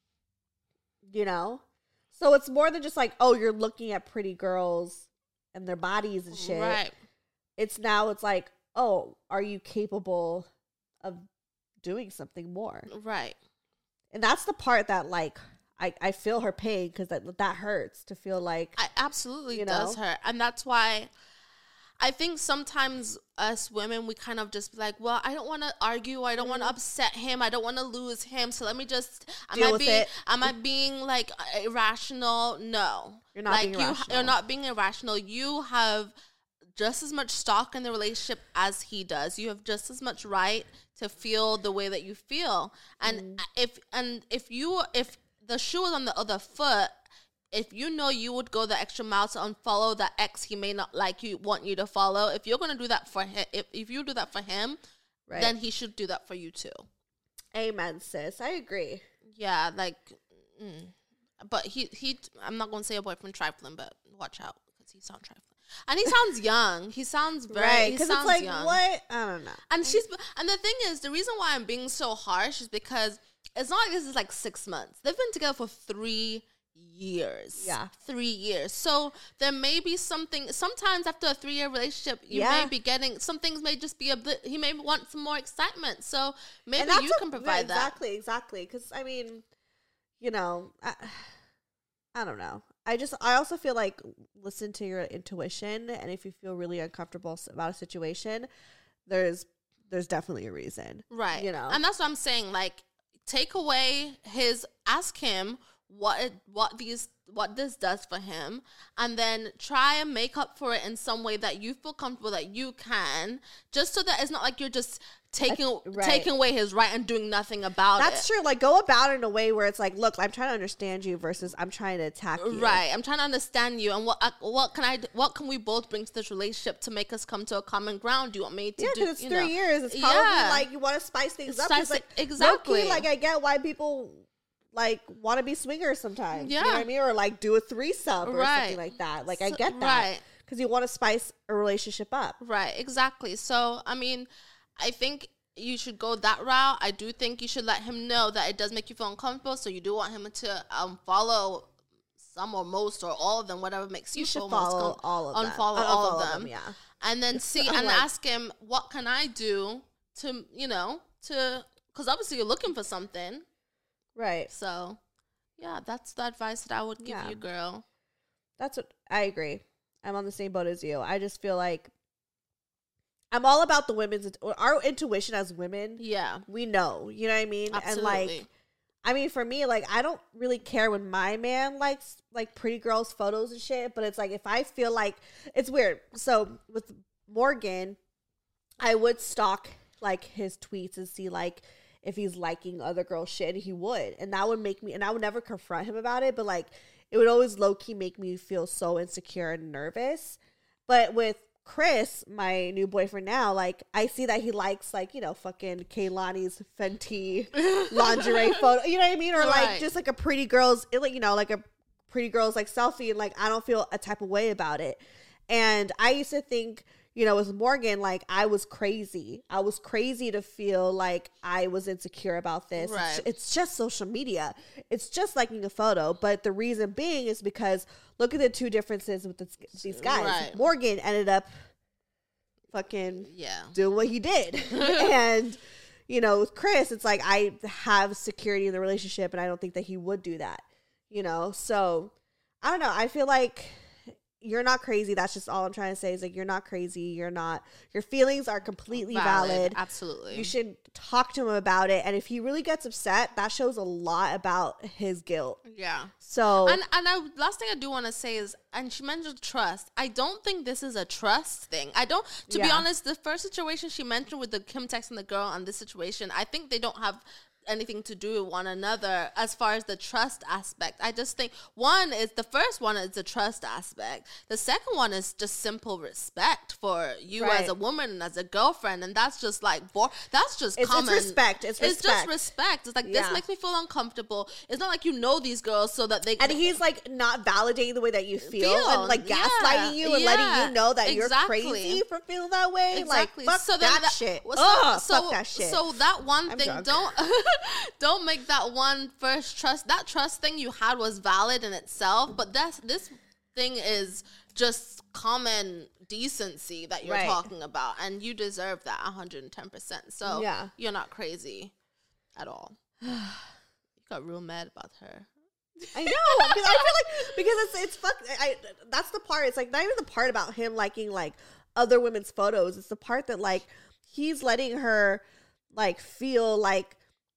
So it's more than just like, oh, you're looking at pretty girls and their bodies and shit. Right. It's like, oh, are you capable of doing something more? Right. And that's the part that, like, I feel her pain, because that hurts to feel like. It absolutely does hurt. And that's why I think sometimes us women, we kind of just be like, well, I don't want to argue. I don't want to upset him. I don't want to lose him. So let me just, am I being like irrational? No. You're not being irrational. You're not being irrational. You have just as much stock in the relationship as he does. You have just as much right to feel the way that you feel. And if the shoe is on the other foot, if you would go the extra mile to unfollow that ex he may not want you to follow, if you're going to do that for him, if you do that for him, then he should do that for you too. Amen, sis. I agree. Yeah, like, but he I'm not going to say a boyfriend trifling, but watch out, because he sounds trifling. And he sounds young. He sounds very, because it's like, young. What? I don't know. And the thing is, the reason why I'm being so harsh is because it's not like this is like 6 months. They've been together for 3 years. Yeah. 3 years. So there may be something, sometimes after a 3-year relationship, you may be getting, some things may just be he may want some more excitement. So maybe you can provide that. Exactly. Because, I mean, I don't know. I also feel like, listen to your intuition. And if you feel really uncomfortable about a situation, there's definitely a reason. Right. And that's what I'm saying. Like, take away ask him what this does for him, and then try and make up for it in some way that you feel comfortable that you can, just so that it's not like you're just taking away his right and doing nothing about it. That's true. Like, go about it in a way where it's like, look, I'm trying to understand you versus I'm trying to attack you. Right. I'm trying to understand you, and what can we both bring to this relationship to make us come to a common ground? Do you want me to do? Yeah, because it's 3 years. It's probably like you want to spice things up. Like, exactly. Like, I get why people like want to be swingers sometimes. Yeah. You know what I mean? Or like do a threesome or something like that. Like, I get that. Right. Because you want to spice a relationship up. Right. Exactly. So, I mean, I think you should go that route. I do think you should let him know that it does make you feel uncomfortable. So you do want him to follow some or most or all of them, whatever makes you feel most comfortable. Unfollow all of them. Yeah. And then ask him, what can I do to, because obviously you're looking for something. Right. So, yeah, that's the advice that I would give you, girl. That's what I agree. I'm on the same boat as you. I just feel like I'm all about our intuition as women. Yeah. We know, you know what I mean? Absolutely. And I mean, for me, like, I don't really care when my man likes like pretty girls' photos and shit, but it's like, if I feel like, it's weird. So with Morgan, I would stalk like his tweets and see like if he's liking other girls' shit, and he would. And that would make me, and I would never confront him about it, but like, it would always low-key make me feel so insecure and nervous. But with Chris, my new boyfriend now, like, I see that he likes, like, you know, fucking Kehlani's Fenty lingerie photo, you know what I mean? Or like just like a pretty girl's, you know, like a pretty girl's like selfie, and like I don't feel a type of way about it. And I used to think, you know, with Morgan, like, I was crazy. I was crazy to feel like I was insecure about this. Right. It's just social media. It's just liking a photo. But the reason being is because look at the two differences with these guys. Right. Morgan ended up fucking doing what he did. And, you know, with Chris, it's like I have security in the relationship, and I don't think that he would do that, you know? So, I don't know. I feel like you're not crazy. That's just all I'm trying to say is like, you're not crazy. You're not, your feelings are completely valid. Absolutely. You should talk to him about it. And if he really gets upset, that shows a lot about his guilt. Yeah. So, last thing I do want to say is, and she mentioned trust. I don't think this is a trust thing. To be honest, the first situation she mentioned with the Kim texting the girl and this situation, I think they don't have anything to do with one another as far as the trust aspect. I just think the first one is the trust aspect. The second one is just simple respect for you as a woman and as a girlfriend, and that's just like that's just common. It's respect. It's just respect. It's like this makes me feel uncomfortable. It's not like you know these girls so that they and he's like not validating the way that you feel and like gaslighting you and letting you know that you're crazy for feeling that way. Exactly. Like fuck that shit. Fuck that shit. So that one thing, don't make that one first trust. That trust thing you had was valid in itself, but this thing is just common decency that you're talking about, and you deserve that 110%. So you're not crazy at all. You got real mad about her. I know, because I feel like it's that's the part. It's like not even the part about him liking like other women's photos. It's the part that like he's letting her like feel like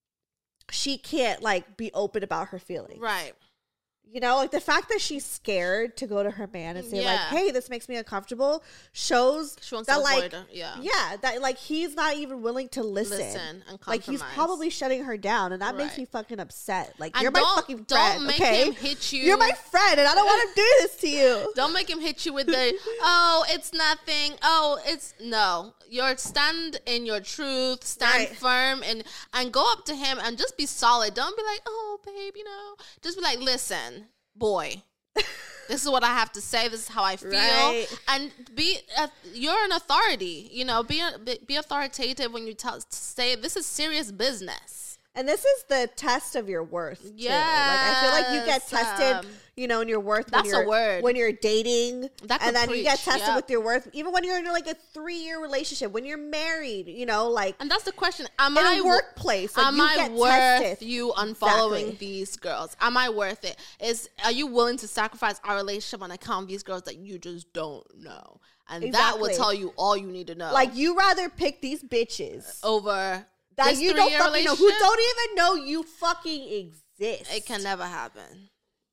she can't like be open about her feelings. Right. You know, like the fact that she's scared to go to her man and say like, hey, this makes me uncomfortable shows that like, that like he's not even willing to listen and compromise. Like he's probably shutting her down, and that makes me fucking upset. Like, and you're my fucking friend. Don't make him hit you. You're my friend, and I don't want to do this to you. Don't make him hit you with the, oh, it's nothing. Oh, it's no. You're stand in your truth, stand firm, and go up to him and just be solid. Don't be like, oh, babe, you know. Just be like, listen, boy, this is what I have to say. This is how I feel. And you're an authority. You know, be authoritative when you say this is serious business. And this is the test of your worth. Yeah, like I feel like you get tested, you know, in your worth. That's a word. When you're dating, and then you get tested with your worth, even when you're in like a 3-year relationship, when you're married, you know, like. And that's the question: in a workplace, like, am I worth you unfollowing these girls? Am I worth it? Are you willing to sacrifice our relationship on account of these girls that you just don't know? And that will tell you all you need to know. Like, you rather pick these bitches over. That you don't fucking know, who don't even know you fucking exist. It can never happen.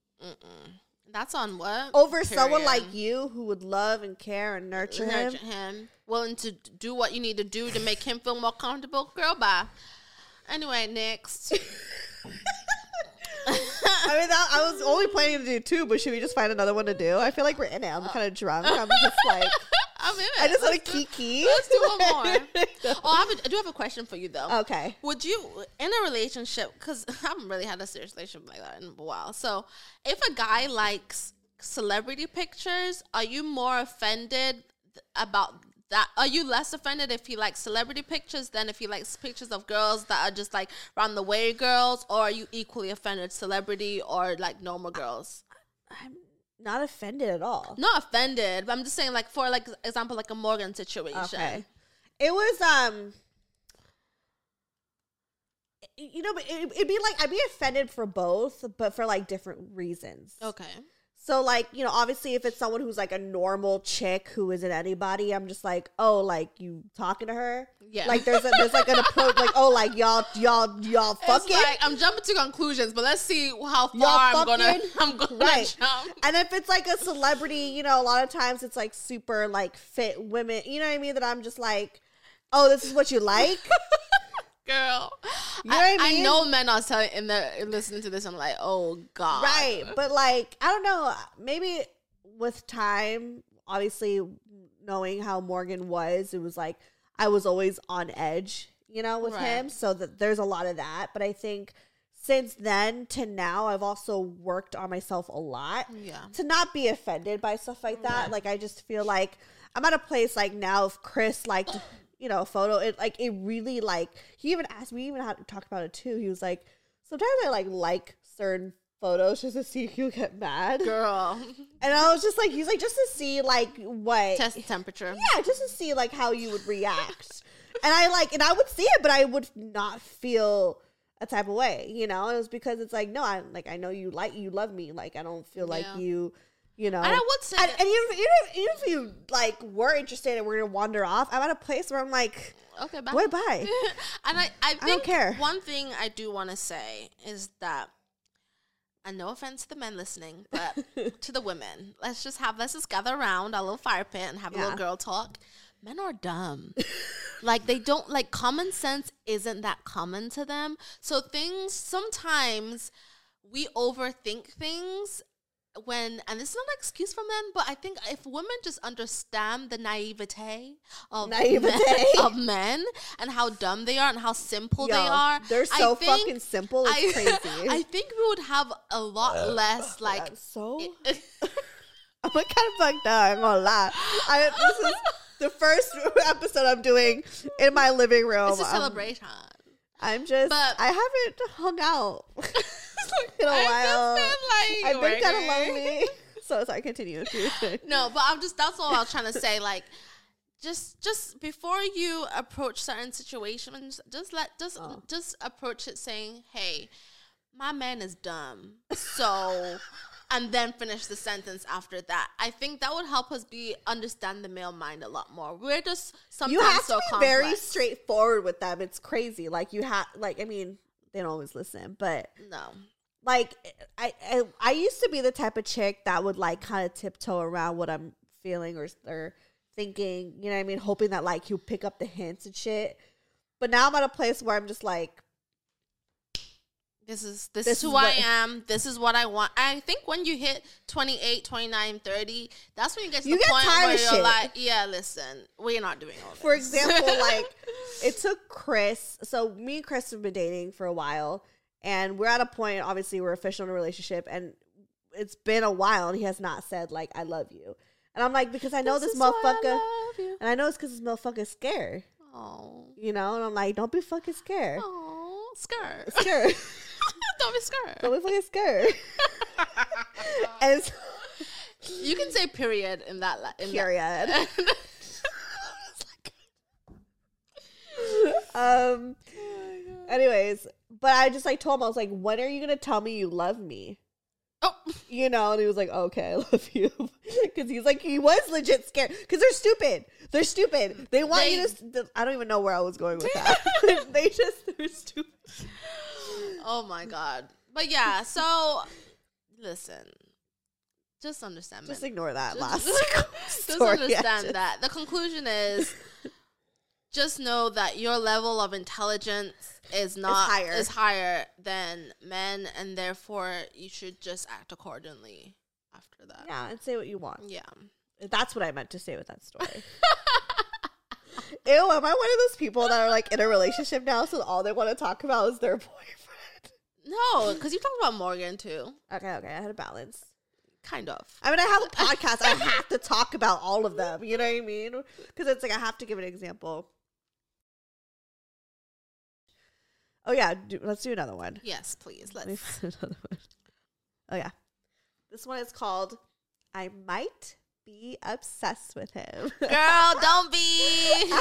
That's on what? Over someone like you who would love and care and nurture him. Willing to do what you need to do to make him feel more comfortable. Girl, bye. Anyway, next. I mean, I was only planning to do 2, but should we just find another one to do? I feel like we're in it. I'm kind of drunk. I'm just like... I'm in it. I just want to kiki. Let's do one more. I do have a question for you, though. Okay. Would you, in a relationship, because I haven't really had a serious relationship like that in a while. So, if a guy likes celebrity pictures, are you more offended about that? Are you less offended if he likes celebrity pictures than if he likes pictures of girls that are just like round the way girls? Or are you equally offended, celebrity or like normal girls? I'm not offended at all. Not offended, but I'm just saying, like, for like example, like a Morgan situation. Okay. It was you know, it'd be like I'd be offended for both, but for like different reasons. Okay. So like, you know, obviously if it's someone who's like a normal chick who isn't anybody, I'm just like, oh, like you talking to her? Yeah. Like there's like an approach, like, oh, like y'all fucking. It's like I'm jumping to conclusions, but let's see how far I'm gonna jump. And if it's like a celebrity, you know, a lot of times it's like super like fit women, you know what I mean? That I'm just like, oh, this is what you like. Girl, You know what I I mean? know men are listening to this. I'm like, oh god, Right. But like, I don't know. Maybe with time, obviously knowing how Morgan was, it was like I was always on edge, you know, with Right. him. So that there's a lot of that. But I think since then to now, I've also worked on myself a lot Yeah. to not be offended by stuff like that. Like, I just feel like I'm at a place like now, if Chris liked, you know, a photo, it really like, he even asked me, even had to talk about it too. He was like, sometimes I like certain photos just to see if you get mad. Girl, And I was just like, he's like, just to see like what, test the temperature. yeah, just to see like how you would react. And I would see it, but I would not feel a type of way, you know. And it was because it's like, no, I know you love me. Like, I don't feel like Yeah. you know. And I would say, And even if you like were interested and we're gonna wander off, I'm at a place where I'm like, okay, bye. boy, bye. And I think don't care. one thing I do want to say is that, and no offense to the men listening, but to the women, let's just gather around our little fire pit and have a Yeah. little girl talk. Men are dumb. Like, they don't, like, common sense isn't that common to them. So sometimes we overthink things and this is not an excuse for men, but I think if women just understand the naivete of men and how dumb they are and how simple Yo, they are, they're so I think- fucking simple. It's crazy. I think we would have a lot less, like, I'm so I'm kind of fucked up. I'm gonna lie. This is the first episode I'm doing in my living room. it's a celebration. I'm just. But- I haven't hung out in a while. I've been kind of lonely. So sorry. Continue. No, but that's all I was trying to say. Like, just before you approach certain situations, just approach it saying, "Hey, my man is dumb." So, and then finish the sentence after that. I think that would help us understand the male mind a lot more. We're just sometimes You have to so be complex. very straightforward with them. It's crazy. Like you have. Like I mean, they don't always listen, but. No. Like I used to be the type of chick that would like kind of tiptoe around what I'm feeling or thinking, you know what I mean, hoping that like he'll pick up the hints and shit. But now I'm at a place where I'm just like, This is who I am. This is what I want. I think when you hit 28, 29, 30, that's when you get to the point tired where of you're shit. like, yeah, listen, we're not doing all this. for example, like it took Chris. So me and Chris have been dating for a while, and we're at a point. Obviously, we're official in a relationship, and it's been a while, and he has not said like "I love you." And I'm like, because I know this is why motherfucker, I love you. and I know it's because this motherfucker's scared, Oh, you know. And I'm like, don't be fucking scared. oh, skirt. Scared. Don't be scared. Don't be fucking scared. And so, You can say period in that. period. Anyways, but I just like told him, I was like, when are you gonna tell me you love me? Oh, You know, and he was like, okay, I love you. Because he's like, he was legit scared. Because they're stupid. They're stupid. They want you to, I don't even know where I was going with that. They're stupid. oh my god. But yeah, so listen, just understand. Just men. ignore that Just- last Just story. understand that. The conclusion is just know that your level of intelligence is higher than men, and therefore you should just act accordingly after that. Yeah, and say what you want. Yeah. That's what I meant to say with that story. Ew, am I one of those people that are like in a relationship now, so all they want to talk about is their boyfriend? No, because you talked about Morgan too. Okay, I had a balance. Kind of. I mean, I have a podcast. I have to talk about all of them. You know what I mean? Because it's like I have to give an example. Oh yeah, let's do another one. Yes, please. Let me Let's. find another one. Oh yeah, this one is called "I Might Be Obsessed with Him." Girl, don't be.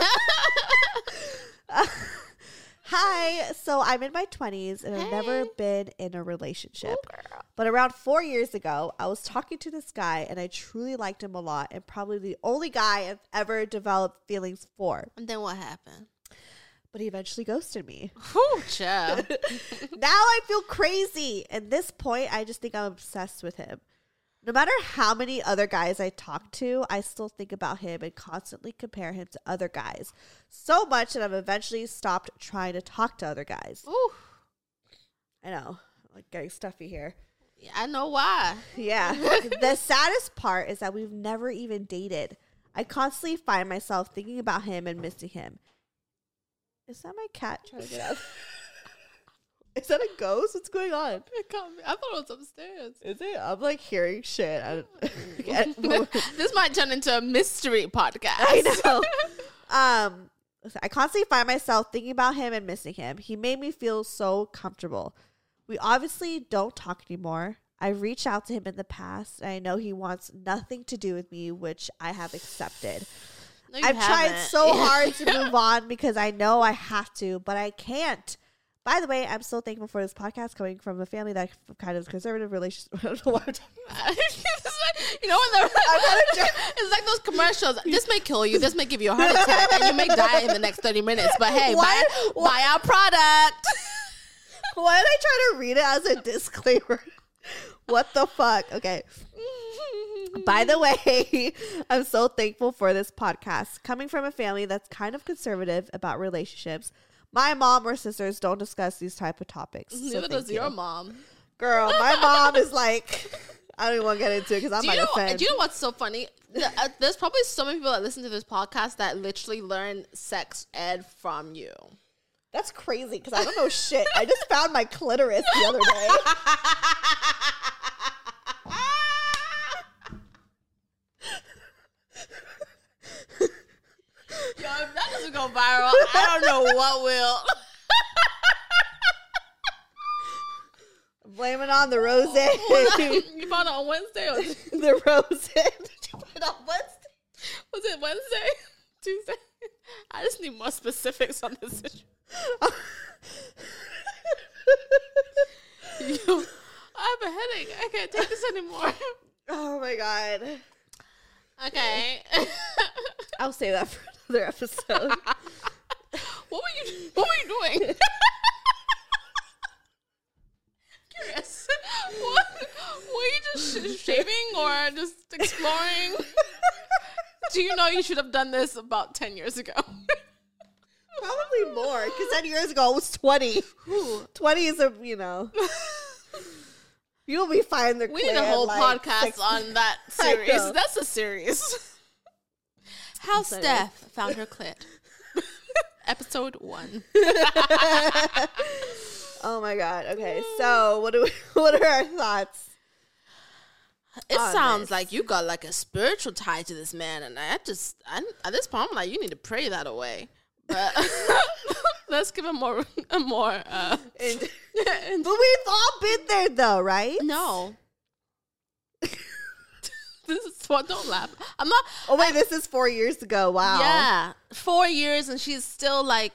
Hi, so I'm in my 20s and I've never been in a relationship. But around 4 years ago, I was talking to this guy and I truly liked him a lot, and probably the only guy I've ever developed feelings for. And then what happened? But he eventually ghosted me. Whew, child. Now I feel crazy. At this point, I just think I'm obsessed with him. No matter how many other guys I talk to, I still think about him and constantly compare him to other guys. So much that I've eventually stopped trying to talk to other guys. Ooh. I know. I'm like getting stuffy here. Yeah, I know why. Yeah. The saddest part is that we've never even dated. I constantly find myself thinking about him and missing him. Is that my cat trying to get out? Is that a ghost? What's going on? I thought it was upstairs. Is it? I'm like hearing shit. This might turn into a mystery podcast. I know. I constantly find myself thinking about him and missing him. He made me feel so comfortable. We obviously don't talk anymore. I reached out to him in the past, and I know he wants nothing to do with me, which I have accepted. No, I've tried so hard to move on because I know I have to, but I can't. By the way, I'm so thankful for this podcast coming from a family that kind of conservative relationship. I don't know what I'm talking about. You know, when it's like those commercials. This may kill you. This may give you a heart attack, and you may die in the next 30 minutes. But hey, buy our product. Why did I try to read it as a disclaimer? What the fuck? Okay. By the way, I'm so thankful for this podcast. Coming from a family that's kind of conservative about relationships, my mom or sisters don't discuss these type of topics. Neither does your mom. Girl, my mom is like, I don't even want to get into it because I might offend. Do you know what's so funny? There's probably so many people that listen to this podcast that literally learn sex ed from you. That's crazy because I don't know shit. I just found my clitoris the other day. Yo, if that doesn't go viral, I don't know what will. Blame it on the rose. You found it on Wednesday or the rose? Did you put it on Wednesday? Was it Wednesday? Tuesday? I just need more specifics on this situation. Yo, I have a headache. I can't take this anymore. Oh my god. Okay. I'll save that for another episode. What were you doing? Curious. What? Were you just shaving or just exploring? Do you know you should have done this about 10 years ago? Probably more, because 10 years ago I was 20. Ooh. 20 is you'll be fine. We need a whole podcast on that series. That's a series. How Steph found her clit. Episode 1. Oh my god. Okay, so what are our thoughts? It sounds like you got like a spiritual tie to this man, and at this point, I'm like, you need to pray that away. But let's give him more. But we've all been there, though, right? No. This is what. Don't laugh. I'm not. Oh wait, this is 4 years ago. Wow. Yeah, 4 years, and she's still like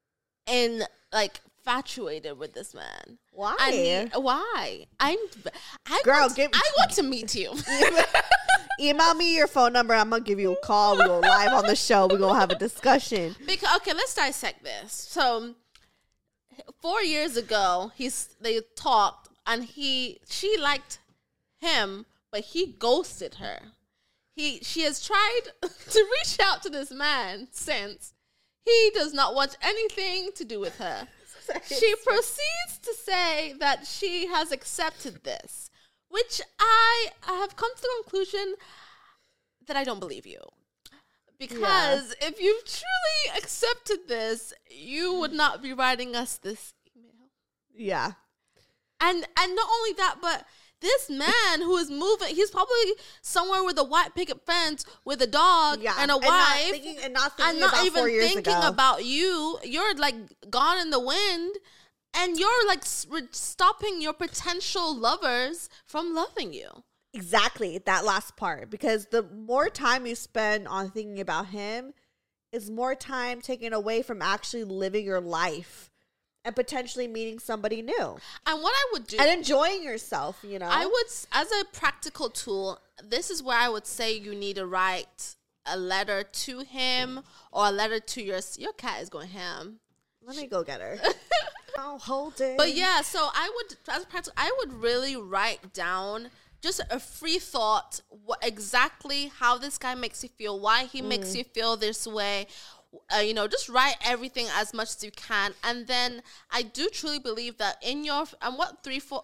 infatuated with this man. Why? Why? I want to meet you. Email me your phone number. I'm gonna give you a call. We go live on the show. We're gonna have a discussion. Okay, let's dissect this. So 4 years ago, they talked, and she liked him, but he ghosted her. She has tried to reach out to this man since. He does not want anything to do with her. She proceeds to say that she has accepted this, which I have come to the conclusion that I don't believe you. Because if you truly accepted this, you would not be writing us this email. Yeah. And not only that, but this man who is moving, he's probably somewhere with a white picket fence with a dog and a wife. And not even thinking about you. You're like gone in the wind. And you're like stopping your potential lovers from loving you. Exactly. That last part. Because the more time you spend on thinking about him is more time taken away from actually living your life and potentially meeting somebody new. And what I would do... And enjoying yourself, you know? I would, as a practical tool, this is where I would say you need to write a letter to him or a letter to your cat is going ham. Let me go get her. I'll hold it. But yeah, so I would, as a practical, I would really write down just a free thought, what exactly how this guy makes you feel, why he makes you feel this way. You know, just write everything as much as you can. And then I do truly believe that in your, and what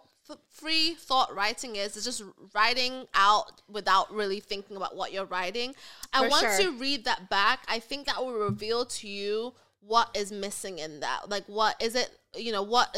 free thought writing is just writing out without really thinking about what you're writing. And once you read that back, I think that will reveal to you what is missing in that. Like, what is it, you know, what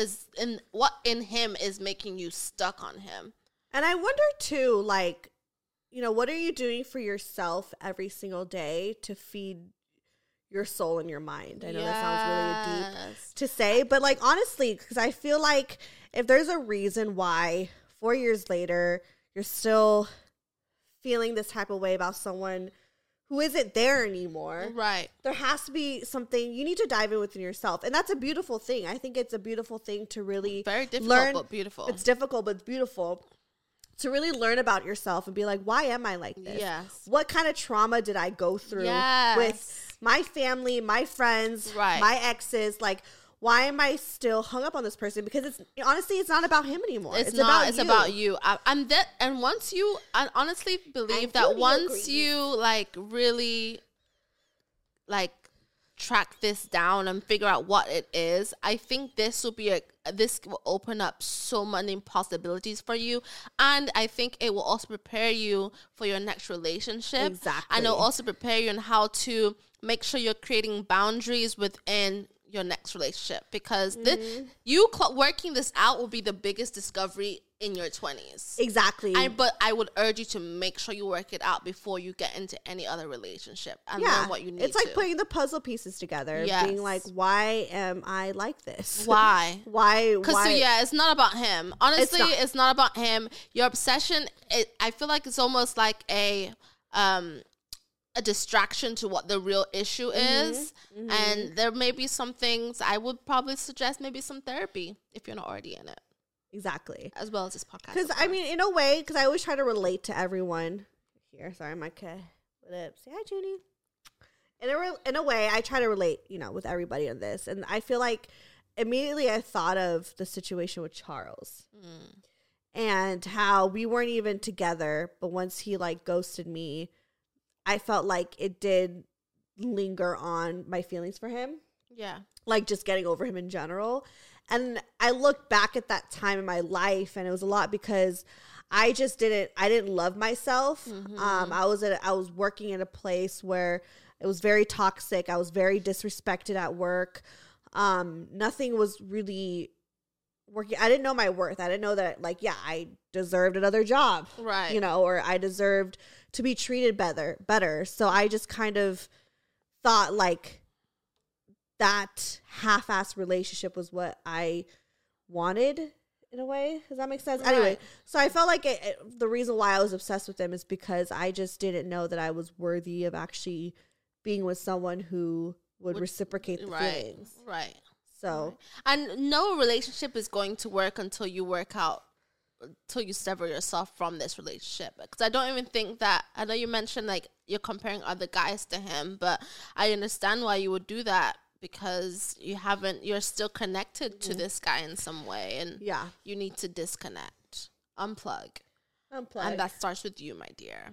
in him is making you stuck on him. And I wonder too, like, you know, what are you doing for yourself every single day to feed your soul and your mind? I know that sounds really deep to say, but like, honestly, because I feel like if there's a reason why 4 years later you're still feeling this type of way about someone who isn't there anymore, right? There has to be something you need to dive in within yourself, and that's a beautiful thing. I think it's a beautiful thing to really very difficult, learn. But beautiful. It's difficult, but it's beautiful to really learn about yourself and be like, why am I like this? Yes. What kind of trauma did I go through with my family, my friends, my exes? Like, why am I still hung up on this person? Because it's honestly, it's not about him anymore. It's about you. And once you, I honestly believe that once you like really like track this down and figure out what it is, I think this will open up so many possibilities for you. And I think it will also prepare you for your next relationship. Exactly. And it'll also prepare you on how to make sure you're creating boundaries within your next relationship, because working this out will be the biggest discovery in your 20s. Exactly. But I would urge you to make sure you work it out before you get into any other relationship and learn what you need to. It's like putting the puzzle pieces together. Yes. Being like, why am I like this? Why? Because it's not about him. Honestly, it's not about him. Your obsession, I feel like it's almost like a distraction to what the real issue is. And there may be some things I would probably suggest, maybe some therapy if you're not already in it. Exactly. As well as this podcast. Because I mean, in a way, because I always try to relate to everyone here. Sorry, I'm like, what up? Say hi, Junie. In a way, I try to relate, you know, with everybody on this. And I feel like immediately I thought of the situation with Charles and how we weren't even together. But once he like ghosted me, I felt like it did linger on my feelings for him. Yeah. Like just getting over him in general. And I look back at that time in my life, and it was a lot because I didn't love myself. I was working in a place where it was very toxic. I was very disrespected at work. Nothing was really working. I didn't know my worth. I didn't know that, like, I deserved another job. Right. You know, or I deserved to be treated better. So I just kind of thought like that half-assed relationship was what I wanted in a way. Does that make sense? Right. Anyway, so I felt like the reason why I was obsessed with him is because I just didn't know that I was worthy of actually being with someone who would reciprocate the feelings. Right. So, and no relationship is going to work until you sever yourself from this relationship. Because I don't even think that, I know you mentioned like you're comparing other guys to him, but I understand why you would do that, because you're still connected to this guy in some way, and you need to disconnect, unplug. And that starts with you, my dear.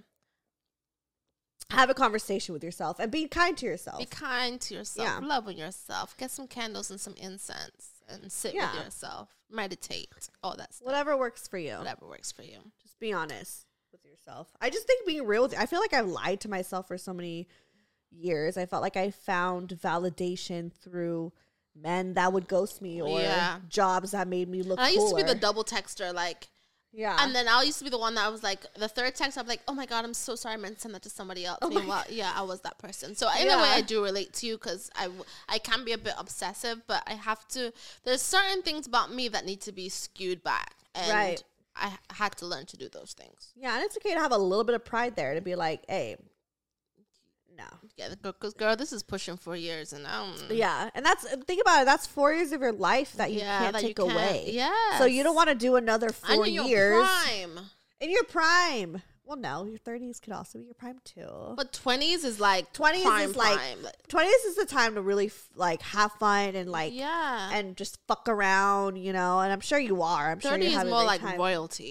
Have a conversation with yourself and be kind to yourself. Be kind to yourself. Love on yourself. Get some candles and some incense and sit with yourself. Meditate. All that stuff. Whatever works for you. Just be honest with yourself. I just think being real with you. I feel like I've lied to myself for so many years. I felt like I found validation through men that would ghost me or jobs that made me look cooler. I used to be the double texter, like, and then I used to be the one that I was like, the third text, I'm like, oh my God, I'm so sorry, I meant to send that to somebody else. Meanwhile, I was that person. So in a way, I do relate to you, because I can be a bit obsessive, but I have to, there's certain things about me that need to be skewed back. And I had to learn to do those things. Yeah, and it's okay to have a little bit of pride there, to be like, hey, no. Yeah, because girl, this is pushing 4 years, and and think about it. That's 4 years of your life that you can't take away. Yeah. So you don't want to do another 4 years. In your prime. Well, no, your 30s could also be your prime too. But 20s is like 20s is the time to really like have fun and like and just fuck around, you know. And I'm sure you are. I'm sure you're having is more like royalty.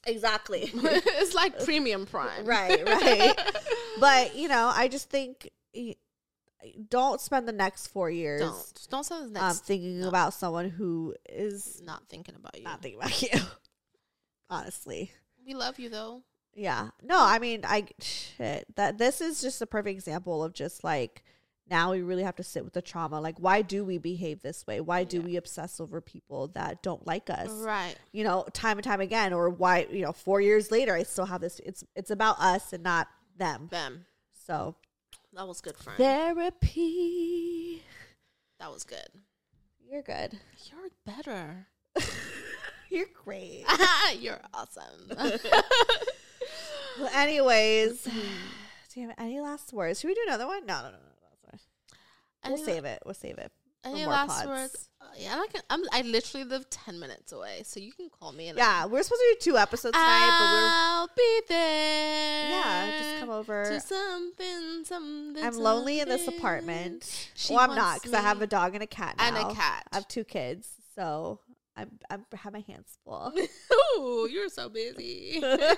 Exactly. It's like premium Prime. Right. But, I just think don't spend the next 4 years Don't spend the next thinking about someone who is not thinking about you. not thinking about you. Honestly. We love you though. Yeah. No, I mean, this is just a perfect example of just like, now we really have to sit with the trauma. Like, why do we behave this way? Why do we obsess over people that don't like us? Right. Time and time again. Or why, 4 years later, I still have this. It's about us and not them. So that was good, friend. Therapy. That was good. You're good. You're better. You're great. You're awesome. Well, anyways, do you have any last words? Should we do another one? No. We'll save it. Any more last pods. words? Yeah, I literally live 10 minutes away, so you can call me. Yeah, we're supposed to do 2 episodes tonight, I'll be there. Yeah, just come over. To something. I'm lonely in this apartment. I'm not, because I have a dog and a cat now. And a cat. I have 2 kids, so I have my hands full. Ooh, you're so busy.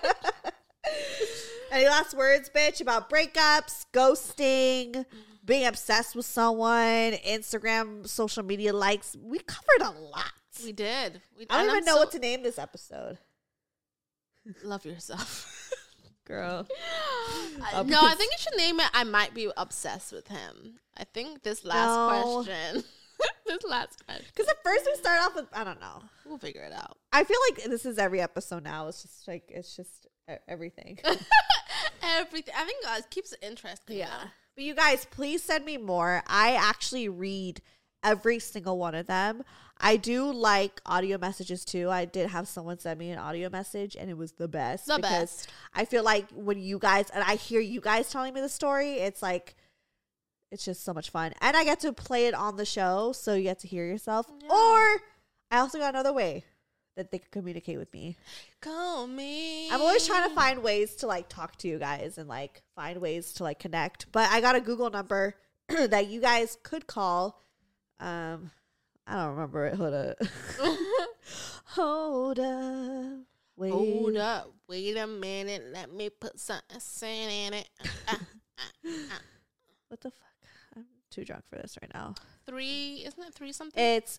Any last words, bitch, about breakups, ghosting, being obsessed with someone, Instagram, social media likes? We covered a lot. We did. I don't even know what to name this episode. Love yourself. Girl. No, I think you should name it I Might Be Obsessed with Him. I think this last question. Because at first we start off with, I don't know. We'll figure it out. I feel like this is every episode now. It's just everything. Everything. I think it keeps it interesting. Yeah. Though. But you guys, please send me more. I actually read every single one of them. I do like audio messages too. I did have someone send me an audio message and it was the best. Because I feel like when you guys, and I hear you guys telling me the story, it's like, it's just so much fun. And I get to play it on the show, so you get to hear yourself. Yeah. Or I also got another way that they can communicate with me. Call me. I'm always trying to find ways to like talk to you guys and like find ways to like connect. But I got a Google number that you guys could call. I don't remember it. Hold up. Wait a minute. Let me put something in it. What the fuck? I'm too drunk for this right now. 3, isn't it 3 something? It's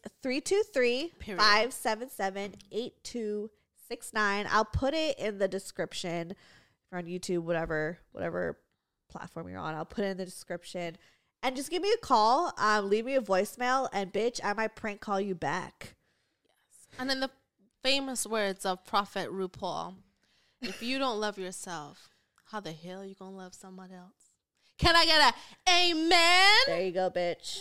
323-577-8269. I'll put it in the description. If you're on YouTube, whatever platform you're on, I'll put it in the description. And just give me a call. Leave me a voicemail, and bitch, I might prank call you back. Yes. And in the famous words of Prophet RuPaul, if you don't love yourself, how the hell are you gonna love someone else? Can I get a amen? There you go, bitch.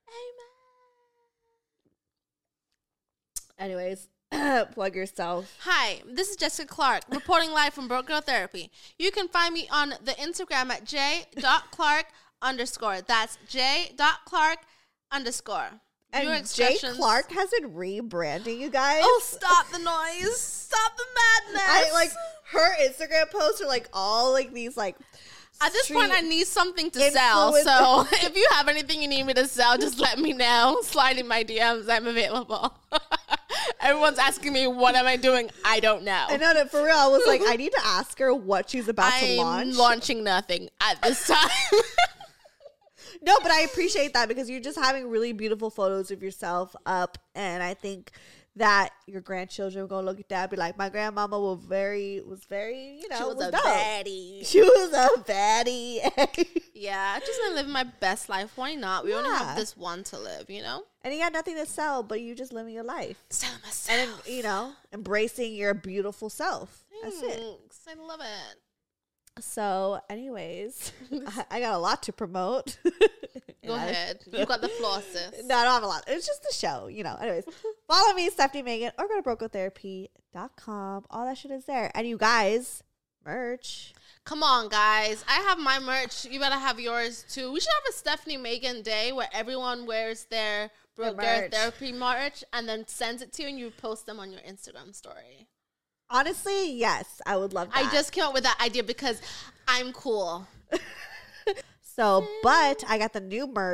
Amen. Anyways, plug yourself. Hi, this is Jessica Clark, reporting live from Broke Girl Therapy. You can find me on the Instagram at j.clark_. That's j.clark_. And Jay Clark has been rebranding, you guys. Oh, stop the noise. Stop the madness. Her Instagram posts are like all like these like. At this point, I need something to sell. So if you have anything you need me to sell, just let me know. Slide in my DMs. I'm available. Everyone's asking me, what am I doing? I don't know. I know that for real. I was like, I need to ask her what she's about to launch. I'm launching nothing at this time. No, but I appreciate that because you're just having really beautiful photos of yourself up. And I think that your grandchildren are gonna look at that and be like, my grandmama was very, she was a baddie. She was a baddie. Yeah, just gonna live my best life. Why not? We only have this one to live, you know? And you got nothing to sell, but you just living your life. Selling myself. And embracing your beautiful self. Thanks. That's it. I love it. So, anyways, I got a lot to promote. Go ahead. You got the floor, sis. No, I don't have a lot. It's just a show, Anyways, follow me, Stephanie Megan, or go to brokegirltherapy.com. All that shit is there. And you guys, merch. Come on, guys. I have my merch. You better have yours, too. We should have a Stephanie Megan day where everyone wears their Broke Girl Therapy merch and then sends it to you and you post them on your Instagram story. Honestly, yes, I would love that. I just came up with that idea because I'm cool. So, but I got the new merch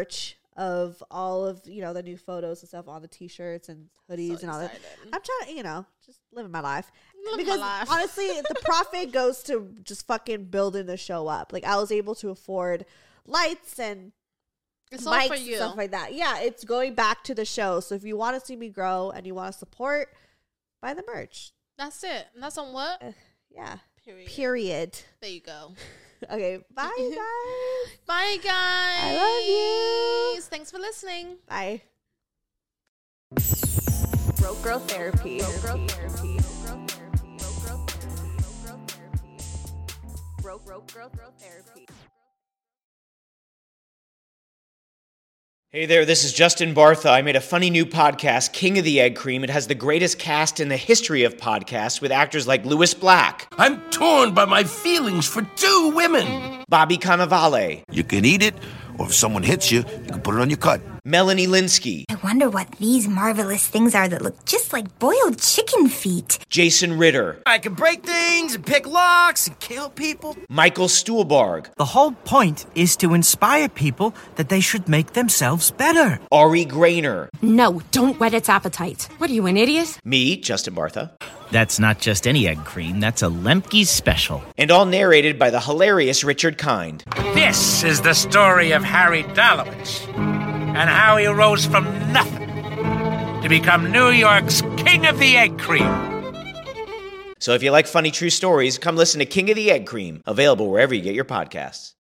of all of, the new photos and stuff on the t-shirts and hoodies and all that. I'm trying to, just living my life. Honestly, the profit goes to just fucking building the show up. Like, I was able to afford lights and it's mics all for you. And stuff like that. Yeah, it's going back to the show. So if you want to see me grow and you want to support, buy the merch. That's it. And that's on what? Yeah. Period. There you go. Okay, bye guys. Bye guys. I love you. Thanks for listening. Bye. Broke Girl Therapy. Broke Girl Therapy. Hey there, this is Justin Bartha. I made a funny new podcast, King of the Egg Cream. It has the greatest cast in the history of podcasts with actors like Louis Black. I'm torn by my feelings for two women. Bobby Cannavale. You can eat it, or if someone hits you, you can put it on your cut. Melanie Linsky. I wonder what these marvelous things are that look just like boiled chicken feet. Jason Ritter. I can break things and pick locks and kill people. Michael Stuhlbarg. The whole point is to inspire people that they should make themselves better. Ari Grainer. No, don't whet its appetite. What are you, an idiot? Me, Justin Bartha. That's not just any egg cream, that's a Lemke's special. And all narrated by the hilarious Richard Kind. This is the story of Harry Dalowitz and how he rose from nothing to become New York's King of the Egg Cream. So if you like funny true stories, come listen to King of the Egg Cream, available wherever you get your podcasts.